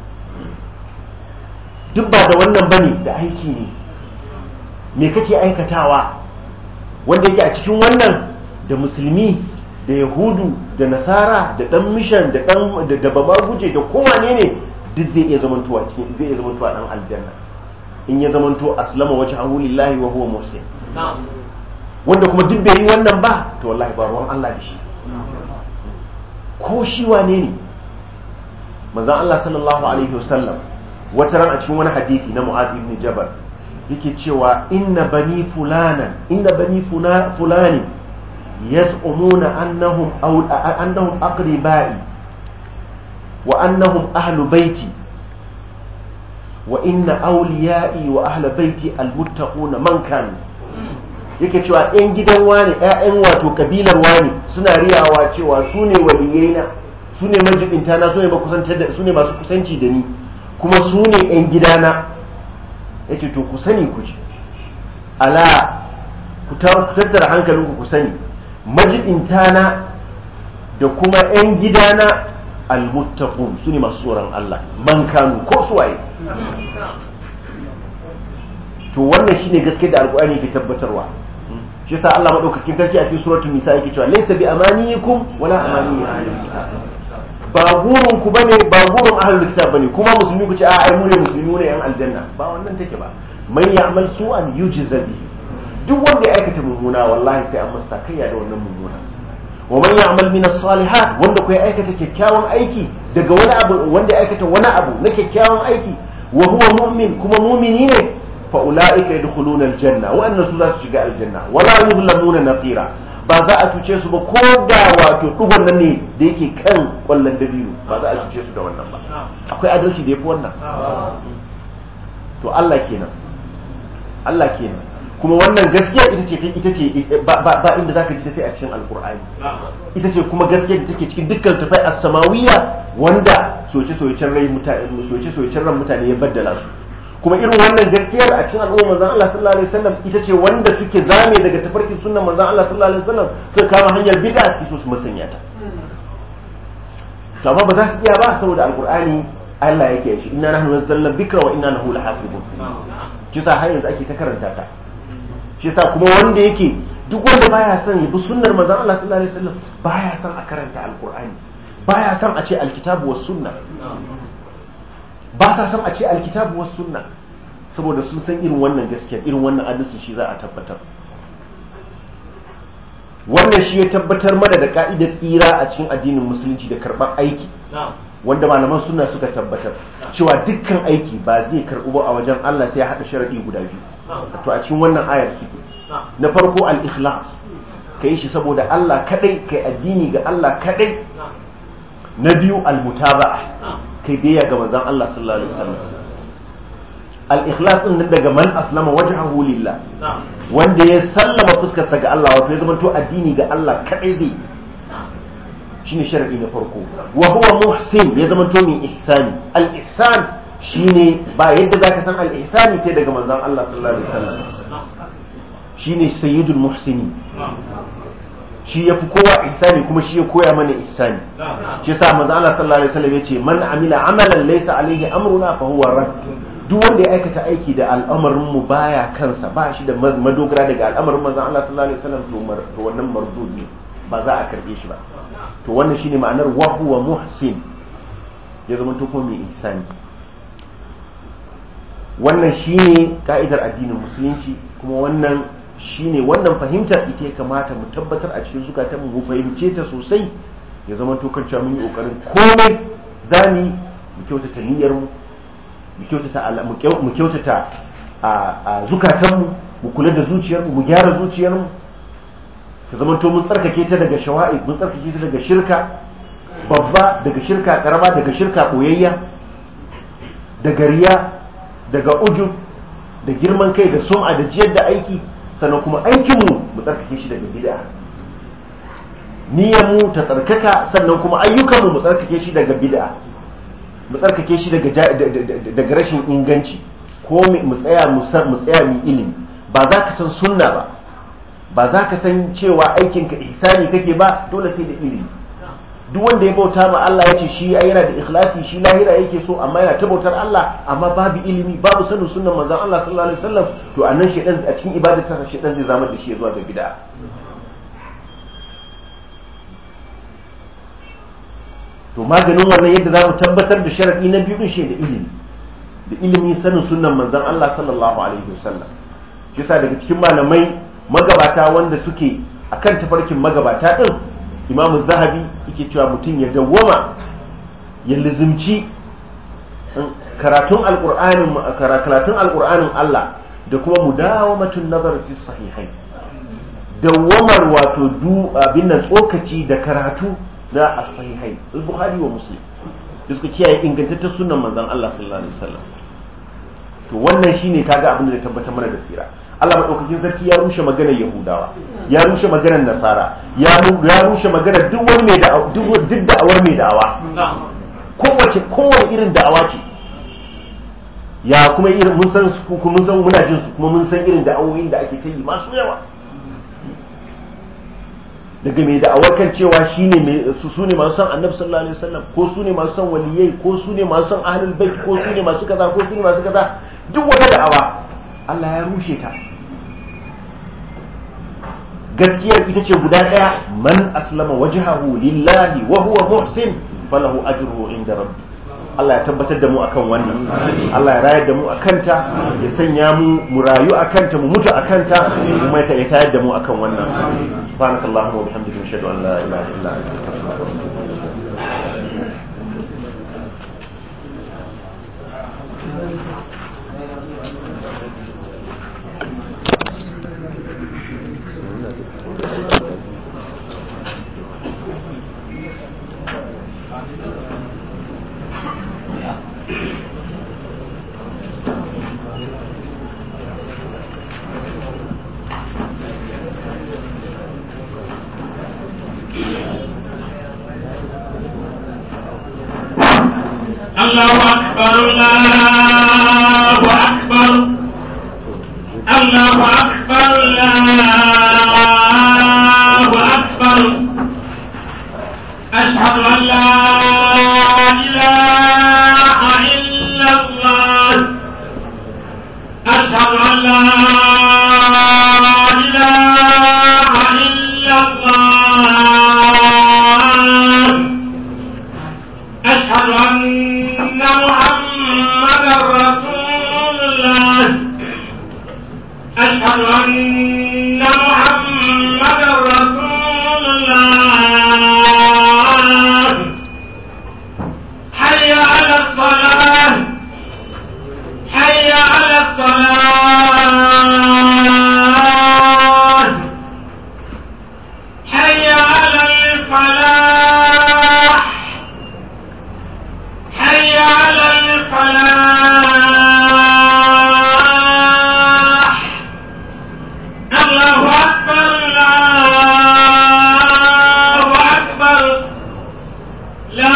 duk ba da wannan bane da aiki ne me kake aikatawa wanda yake a cikin wannan da musulmi da yahudu da nasara da dan mishan da dan da bama guje da kowane ne duk zai iya zamantowa cikin zai iya zamantowa dan aljanna in ya zamanto aslama wajhahu lillahi wa huwa muhsin wanda kuma duk bai yi wannan ba to wallahi ba ruwan Allah da shi ko shi wane ne manzon Allah sallallahu alaihi wasallam wata ran a cikin wani hadisi na Mu'adh ibn Jabal yake cewa inna bani fulana inna bani fulani yaz'umuna annahum aw annahum aqribai wa annahum ahlu baiti wa inna awliya'i wa ahlu baiti almuttaquna man kanu yake cewa ɗan gidan wani ƴaƴan wato kabilar wani suna riyawa cewa su ne waliyaina su ne majibinta na su ne makusantar da su ne masu kusanci da ni kuma su ne ƴan gidana yace to ku sani ku ji ala ku tattara hankalinku ku sani majibintana da kuma ƴan gidana almuttaqun su ne masu tsoron Allah man kanu ko su waye to wannan shine gaske da alqur'ani ke tabbatarwa shi yasa Allah madaukakin sarki a cikin suratul nisa yake cewa laysa bi amaniyikum wala amaniyi ahlul kitab ba gurun ku bane ba gurun ahlul kitab bane kuma musulmi ku ce a ai mu ne musulmi ne yan aljanna ba wannan take ba man ya'mal su'an yujza bihi duk wanda ya aikata mummuna wallahi sai an masa kayya da wannan mummuna wa man ya'mal min as-salihat wanda ku ya aikata kyakkyawan aiki daga wani abu wanda ya aikata wani abu na kyakkyawan aiki wa huwa mu'min kuma mu'mini ne fa ulaika yadkhuluna al-janna wa anna su za su shiga aljanna wala yuzlamuna naqira ba za a tuce su ba ko da wato dugon nan ne da yake kan kwallon dabino ba za a tuce su da wannan ba akwai adalci da yafi wannan to Allah kenan Allah kenan kuma wannan gaskiya ita ce ita ce ba ba inda zaka ji ta sai a cikin alqur'ani ita ce kuma gaskiya da take cikin dukkan tafai as-samawiyya wanda soce soyecen rai mutane soce soyecen ran mutane ya baddala su kuma irin wannan gaskiyar a cikin al'umma manzon Allah sallallahu alaihi wasallam ita ce wanda suke zame daga tafarkin sunnan manzon Allah sallallahu alaihi wasallam suka kama hanyar bid'a su so su musanya ta to amma ba za su iya ba saboda alqur'ani Allah yake shi inna nahnu nazzalna dhikra wa inna lahu lahafizun kisa har yanzu ake ta karanta ta shi yasa kuma wanda yake duk wanda baya son ya bi sunnar manzon Allah sallallahu alaihi wasallam baya son a karanta alqur'ani baya son a ce alkitabu was sunna ba sa son a ce alkitabu was sunna saboda sun san irin wannan gaskiya irin wannan adalci shi za a tabbatar wannan shi ya tabbatar mana da ka'idar tsira a cikin addinin musulunci da karɓar aiki wanda malaman sunna suka tabbatar cewa dukkan aiki ba zai karɓu ba a wajen Allah sai ya haɗa sharadi guda biyu to a cikin wannan ayar suke na farko al-ikhlas kai shi saboda Allah kadai kai addini ga Allah kadai na biyu al-mutaba'a kai biya ga manzon Allah sallallahu alaihi wasallam al-ikhlas din daga man aslama wajhahu lillah wanda ya sallama fuskarsa ga Allah wato ya zama to addini ga Allah kadai zai shine sharadi na farko wa huwa muhsin ya zama to mai ihsani al-ihsan shine ba yadda zaka san al-ihsani sai daga manzon Allah sallallahu alaihi wasallam shine sayyidul muhsinin shi yafi kowa ihsani kuma shi ya koya mana ihsani shi yasa manzon Allah sallallahu alaihi wasallam yace man amila amalan laysa alaihi amruna fa huwa radd duk wanda ya aikata aiki da al'amarin mu baya kansa ba shi da madogara daga al'amarin manzon Allah sallallahu alaihi wasallam to wannan mardud ne ba za a karbe shi ba to wannan shine ma'anar wa huwa muhsin ya zama to kuma mai ihsani wannan shine ka'idar addinin musulunci kuma wannan shine wannan fahimtar ita ya kamata mu tabbatar a cikin zukatanmu mu fahimce ta sosai, ya zama to kan cewa mun yi kokarin komai zani mu kyautata niyyar mu mu kyautata mu kyautata a zukatanmu mu kula da zuciyar mu mu gyara zuciyar mu ta zama to mun tsarkake ta daga shawa'i, mun tsarkake ta daga shirka babba, daga shirka karama, daga shirka boyayya, daga riya, daga ujub, da girman kai, da sum'a, da jiyar da aiki. Sannan kuma aikinmu mu tsarkake shi daga bid'a, niyyarmu ta tsarkaka, sannan kuma ayyukanmu mu tsarkake shi daga bid'a, mu tsarkake shi daga daga rashin inganci. Ko mu tsaya mu tsaya mu ilimi, ba za ka san sunna ba, ba za ka san cewa aikinka ihsani kake ba, dole sai da ilimi. Duk wanda ya bauta ma Allah ya ce shi yana da ikhlasi, shi lahira yake so, amma yana ta bautar Allah amma babu ilimi, babu sanin sunnan manzon Allah sallallahu alaihi wasallam, to annan shedan a cikin ibadarsa shedan zai zama da shi zuwa ga bid'a. To maganin wannan yadda zamu tabbatar da sharadi na biyu din shi da ilimi, da ilimi sanin sunnan manzon Allah sallallahu alaihi wasallam. Shi yasa daga cikin malamai magabata wanda suke akan tafarkin magabata din, Imam Zahabi yake cewa mutum ya dawwama ya lizimci karatun alqur'anin karatun alqur'anin Allah da kuma mudawamatun nazar fi sahihai, dawwamar wato du abin nan tsokaci da karatu na as-sahihai al-Bukhari wa Muslim da suka kiyaye ingantaccen sunnan manzon Allah sallallahu alaihi wasallam. To wannan shine kaga abin da ya tabbatar mana da sira. Allah madaukakin sarki ya rushe maganar Yahudawa, ya rushe maganar Nasara, ya rushe maganar duk wani mai da'awa, duk da'awar mai da'awa, kowace kowace irin da'awa ce. Ya kuma irin mun san su, kuma mun san muna jin su, kuma mun san irin da'awoyin da ake ta yi masu yawa. Daga mai da'awar kan cewa shine mai su sune masu son Annabi sallallahu alaihi wasallam, ko sune masu son waliyai, ko sune masu son ahlul bait, ko sune masu kaza, ko sune masu kaza, duk wata da'awa Allah ya rushe ta. Gaskiyar ita ce guda ɗaya, man aslama wajhahu lillahi wa huwa muhsin falahu ajruhu inda rabbi. Allah ya tabbatar da mu akan wannan, Allah ya rayar da mu akan ta, ya sanya mu mu rayu akan ta, mu mutu akan ta, kuma ya tayar da mu akan wannan. Subhanakallahumma wa bihamdika ashhadu an la ilaha illa anta astaghfiruka wa atubu ilaik. الله أكبر الله أكبر الله أكبر الله أكبر أشهد أن لا إله إلا الله أشهد أن لا إله إلا الله أشهد أن محمد رسول الله أشهد أن محمد رسول الله حي على الصلاة حي على الصلاة حي على الفلاح حي على الفلاح الله أكبر الله أكبر لا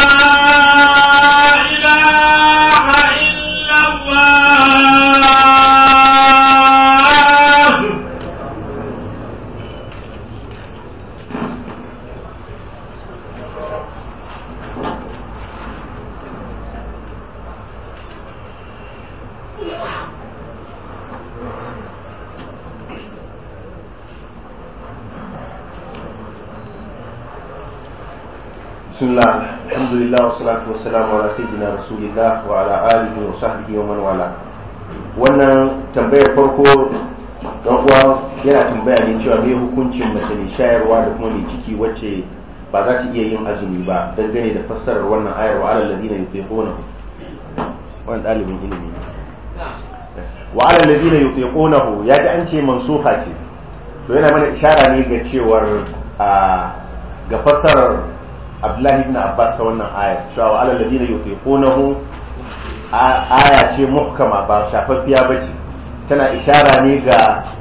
إله إلا الله. بسم الله الحمد لله والصلاة والسلام على سيدنا رسول الله وعلى آله وصحبه ومن والاه. wannan tambayar farko dan uwa yana tambaya ne cewa me hukuncin mace mai shayarwa da kuma mai ciki wacce ba za ta iya yin azumi ba dangane da fassarar wannan ayar wa alal ladina yutiquna wannan dalibin ilimi wa alal ladina yutiqunahu ya ji an ce mansuha ce to yana mana ishara ne ga cewar ga fassarar Abdullahi ibn Abbas ta wannan ayar cewa wa alal ladina yutiqunahu aya ce muhkama ba shafaffiya bace tana ishara ne ga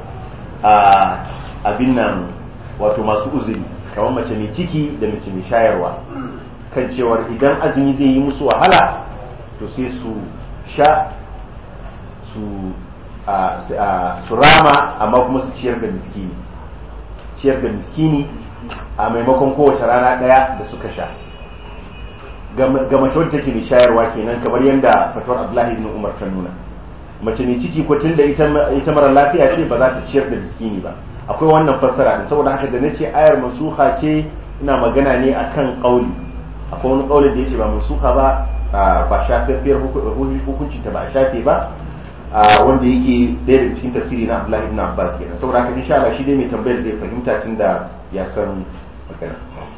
abin nan wato masu uzuri kamar mace mai ciki da mace mai shayarwa kan cewar idan azumi zai yi musu wahala to sai su sha su su rama amma kuma su ciyar da miskini ciyar da miskini a maimakon kowace rana daya da suka sha ga mace wadda take mai shayarwa kenan kamar yadda fatwar Abdullahi ibn Umar ta nuna mace mai ciki ko tunda ita ita mara lafiya ce ba za ta ciyar da miskini ba akwai wannan fassara din saboda haka da nace ayar mansuha ce ina magana ne akan kauli akwai wani kauli da yace ba mansuha ba ba shafafiyar hukunci ta ba a shafe ba wanda yake ɗaya daga cikin tafsiri na Abdullahi ibn Abbas kenan saboda haka insha Allah shi dai mai tambayar zai fahimta tunda ya san magana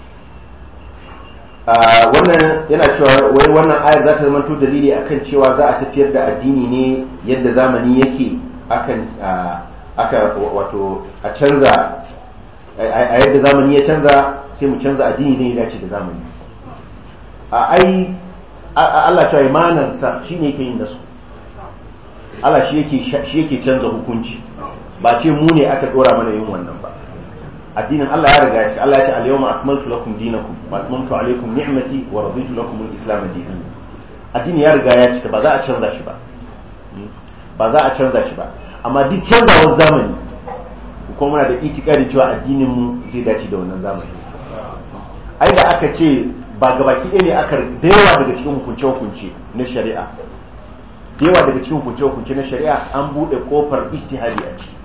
wannan yana cewa wai wannan ayar za ta zama to dalili akan cewa za a tafiyar da addini ne yadda zamani yake akan aka wato a canza a yadda zamani ya canza sai mu canza addini ne ya dace da zamani a ai Allah ta imanan sa shine yake yin nasu Allah shi yake shi yake canza hukunci ba ce mu ne aka dora mana yin wannan ba addinin Allah ya riga shi Allah ya ce al-yawma akmaltu lakum dinakum wa atmamtu alaykum ni'mati wa raditu lakum al-islam dinan addini ya riga ya cika ba za a canza shi ba ba za a canza shi ba amma duk canzawar zamani kuma muna da itikadi cewa addinin mu zai dace da wannan zamani ai da aka ce ba gabaki ɗaya ne aka da yawa daga cikin hukunce hukunce na shari'a da yawa daga cikin hukunce hukunce na shari'a an buɗe kofar ijtihadi a ciki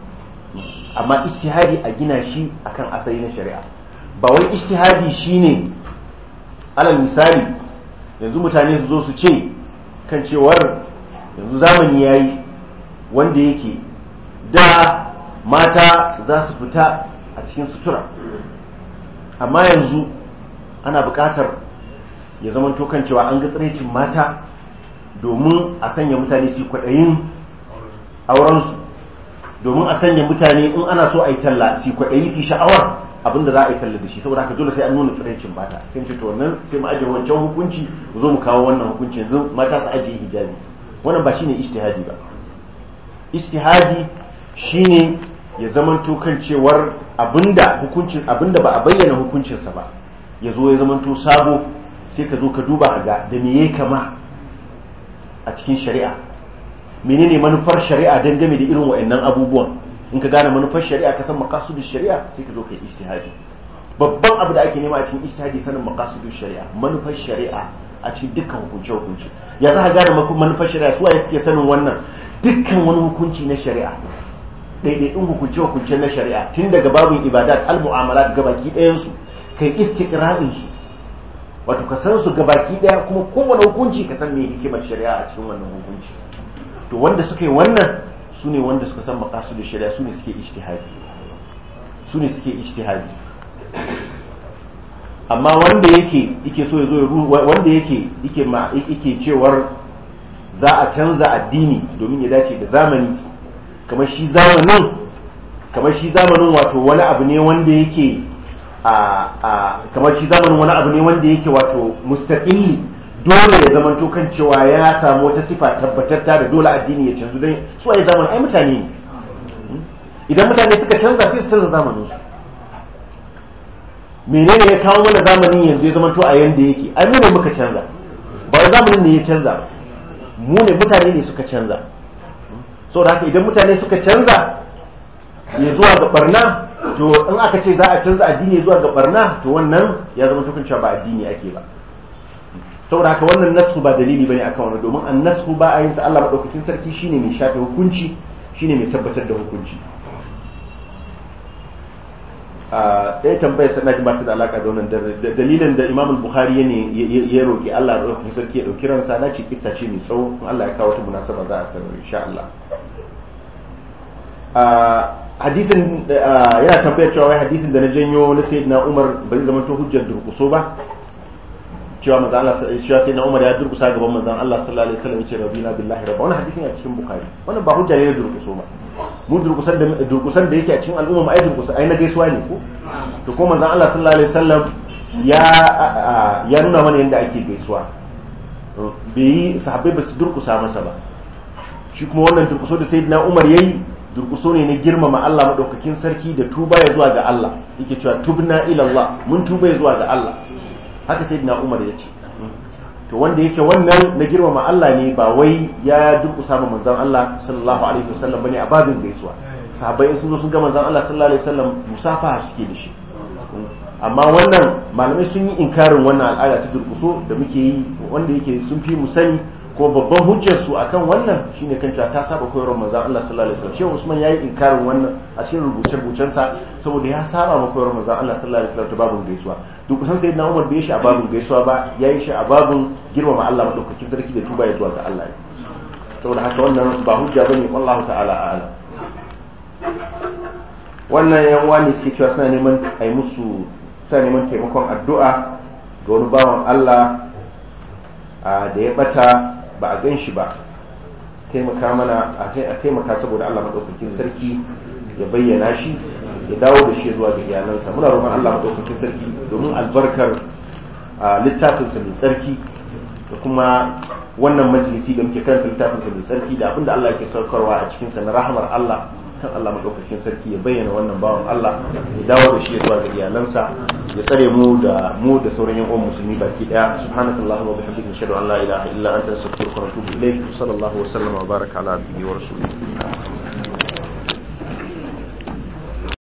amma ijtihadi a gina shi akan asali na shari'a ba wai ijtihadi shine alal misali yanzu mutane su zo su ce kan cewar yanzu zamani yayi wanda yake da mata za su fita a cikin sutura amma yanzu ana buƙatar ya zama kan cewa an ga tsiraicin mata domin a sanya mutane su kwaɗayin aurensu domin a sanya mutane in ana so a yi talla su kwaɗayi su sha'awar abinda za a yi talla da shi saboda haka dole sai an nuna tsiraicin mata sai mu ce to wannan sai mu ajiye wancan hukunci mu zo mu kawo wannan hukunci yanzu mata su ajiye hijabi wannan ba shine ijtihadi ba ijtihadi shine ya zamanto kan cewar abinda hukuncin abinda ba a bayyana hukuncinsa ba ya zo ya zamanto sabo sai ka zo ka duba ga da me yake kama a cikin shari'a menene manufar shari'a dangane da irin waɗannan abubuwan in ka gane manufar shari'a ka san maqasidush shari'a sai ka zo kai ijtihadi babban abu da ake nema a cikin ijtihadi sanin maqasidush shari'a manufar shari'a a cikin dukkan hukunce hukunci ya za ka gane manufar shari'a su waye suke sanin wannan dukkan wani hukunci na shari'a ɗaiɗaiɗin hukunce hukunce na shari'a tun daga babin ibadat al-mu'amalat gabaki ɗayan su kai istiqra'in su wato ka san su gabaki ɗaya kuma kowane hukunci ka san me hikimar shari'a a cikin wannan hukunci to wanda suka yi wannan su ne wanda suka san maqasidu shari'a su ne suke ijtihadi su ne suke ijtihadi amma wanda yake yake so ya zo wanda yake yake ma yake cewar za a canza addini domin ya dace da zamani kamar shi zamanin kamar shi zamanin wato wani abu ne wanda yake a a kamar shi zamanin wani abu ne wanda yake wato mustaqilli dole ya zama to kan cewa ya samu wata sifa tabbatatta da dole addini ya canzu dan su ai zamanin ai mutane ne idan mutane suka canza sai su canza zamanin su menene ya kawo mana zamanin yanzu ya zama to a yanda yake ai mu ne muka canza ba wai zamanin ne ya canza mu ne mutane ne suka canza saboda haka idan mutane suka canza ya zuwa ga barna to in aka ce za a canza addini zuwa ga barna to wannan ya zama tukun cewa ba addini ake ba saboda haka wannan nasu ba dalili bane akan wannan domin an nasu ba a yin sa Allah madaukakin sarki shine mai shafe hukunci shine mai tabbatar da hukunci a ɗaya tambayar sana ji ba ta da alaka da wannan dalilin da Imam al-Bukhari ne ya roki Allah madaukakin sarki ya dauki ransa na ce kissa ce mai tsawo in Allah ya kawo ta munasaba za a sanar insha Allah a hadisin yana tambayar cewa wai hadisin da na janyo na sayyidina Umar bai zama to hujjar durkuso ba, cewa manzon Allah cewa sayyidina Umar ya durkusa gaban manzon Allah sallallahu alaihi wasallam yace rabbina billahi rabba. Wannan hadisin yana cikin Bukhari. Wannan ba hujja ne na durkuso ba. Mu durkusan da durkusan da yake a cikin al'umma ai durkusa ai na gaisuwa ne ko? To ko manzon Allah sallallahu alaihi wasallam ya ya nuna mana yanda ake gaisuwa. Bai sahabbai ba su durkusa masa ba. Shi kuma wannan durkuso da sayyidina Umar yayi durkuso ne na girmama Allah madaukakin sarki da tuba ya zuwa ga Allah. Yake cewa tubna ila Allah, mun tuba ya zuwa ga Allah. Haka sayyidina Umar ya ce. To wanda yake wannan na girmama Allah ne, ba wai ya durkusa ma manzon Allah sallallahu alaihi wasallam bane a babin gaisuwa. Sahabbai sun zo sun ga manzon Allah sallallahu alaihi wasallam musafaha suke da shi. Amma wannan malamai sun yi inkarin wannan al'ada ta durkuso da muke yi, wanda yake sun fi mu sani, ko babban hujjar su akan wannan shine kan cewa ta saba koyarwar manzon Allah sallallahu alaihi wasallam. Shehu Usman yayi inkarin wannan a cikin rubuce-rubucen sa saboda ya saba ma koyarwar manzon Allah sallallahu alaihi wasallam ta babin gaisuwa. Duk kusan sayyidina Umar bai shi a babin gaisuwa ba, yayi shi a babin girmama Allah madaukakin sarki da tuba ya zuwa ga Allah. Saboda haka wannan ba hujja bane, wallahu ta'ala a'lam. Wannan yan wani suke cewa suna neman ai musu suna neman taimakon addu'a ga wani bawan Allah da ya bata ba a gan shi ba, taimaka mana a taimaka saboda Allah maɗaukakin sarki ya bayyana shi, ya dawo da shi zuwa ga iyalansa. Muna roƙon Allah maɗaukakin sarki domin albarkar littafinsa mai tsarki da kuma wannan majalisi da muke karanta littafinsa mai tsarki da abinda Allah ke saukarwa a cikinsa na rahmar Allah, kan Allah maɗaukakin sarki ya bayyana wannan bawan Allah, ya dawo da shi zuwa ga iyalansa, ya tsare mu da mu da sauran yan uwan musulmi baki daya. Subhanakallahumma wa bihamdika nashhadu an la ilaha illa anta astaghfiruka wa atubu ilayk. Sallallahu wa sallama wa baraka ala abdihi wa rasulihi.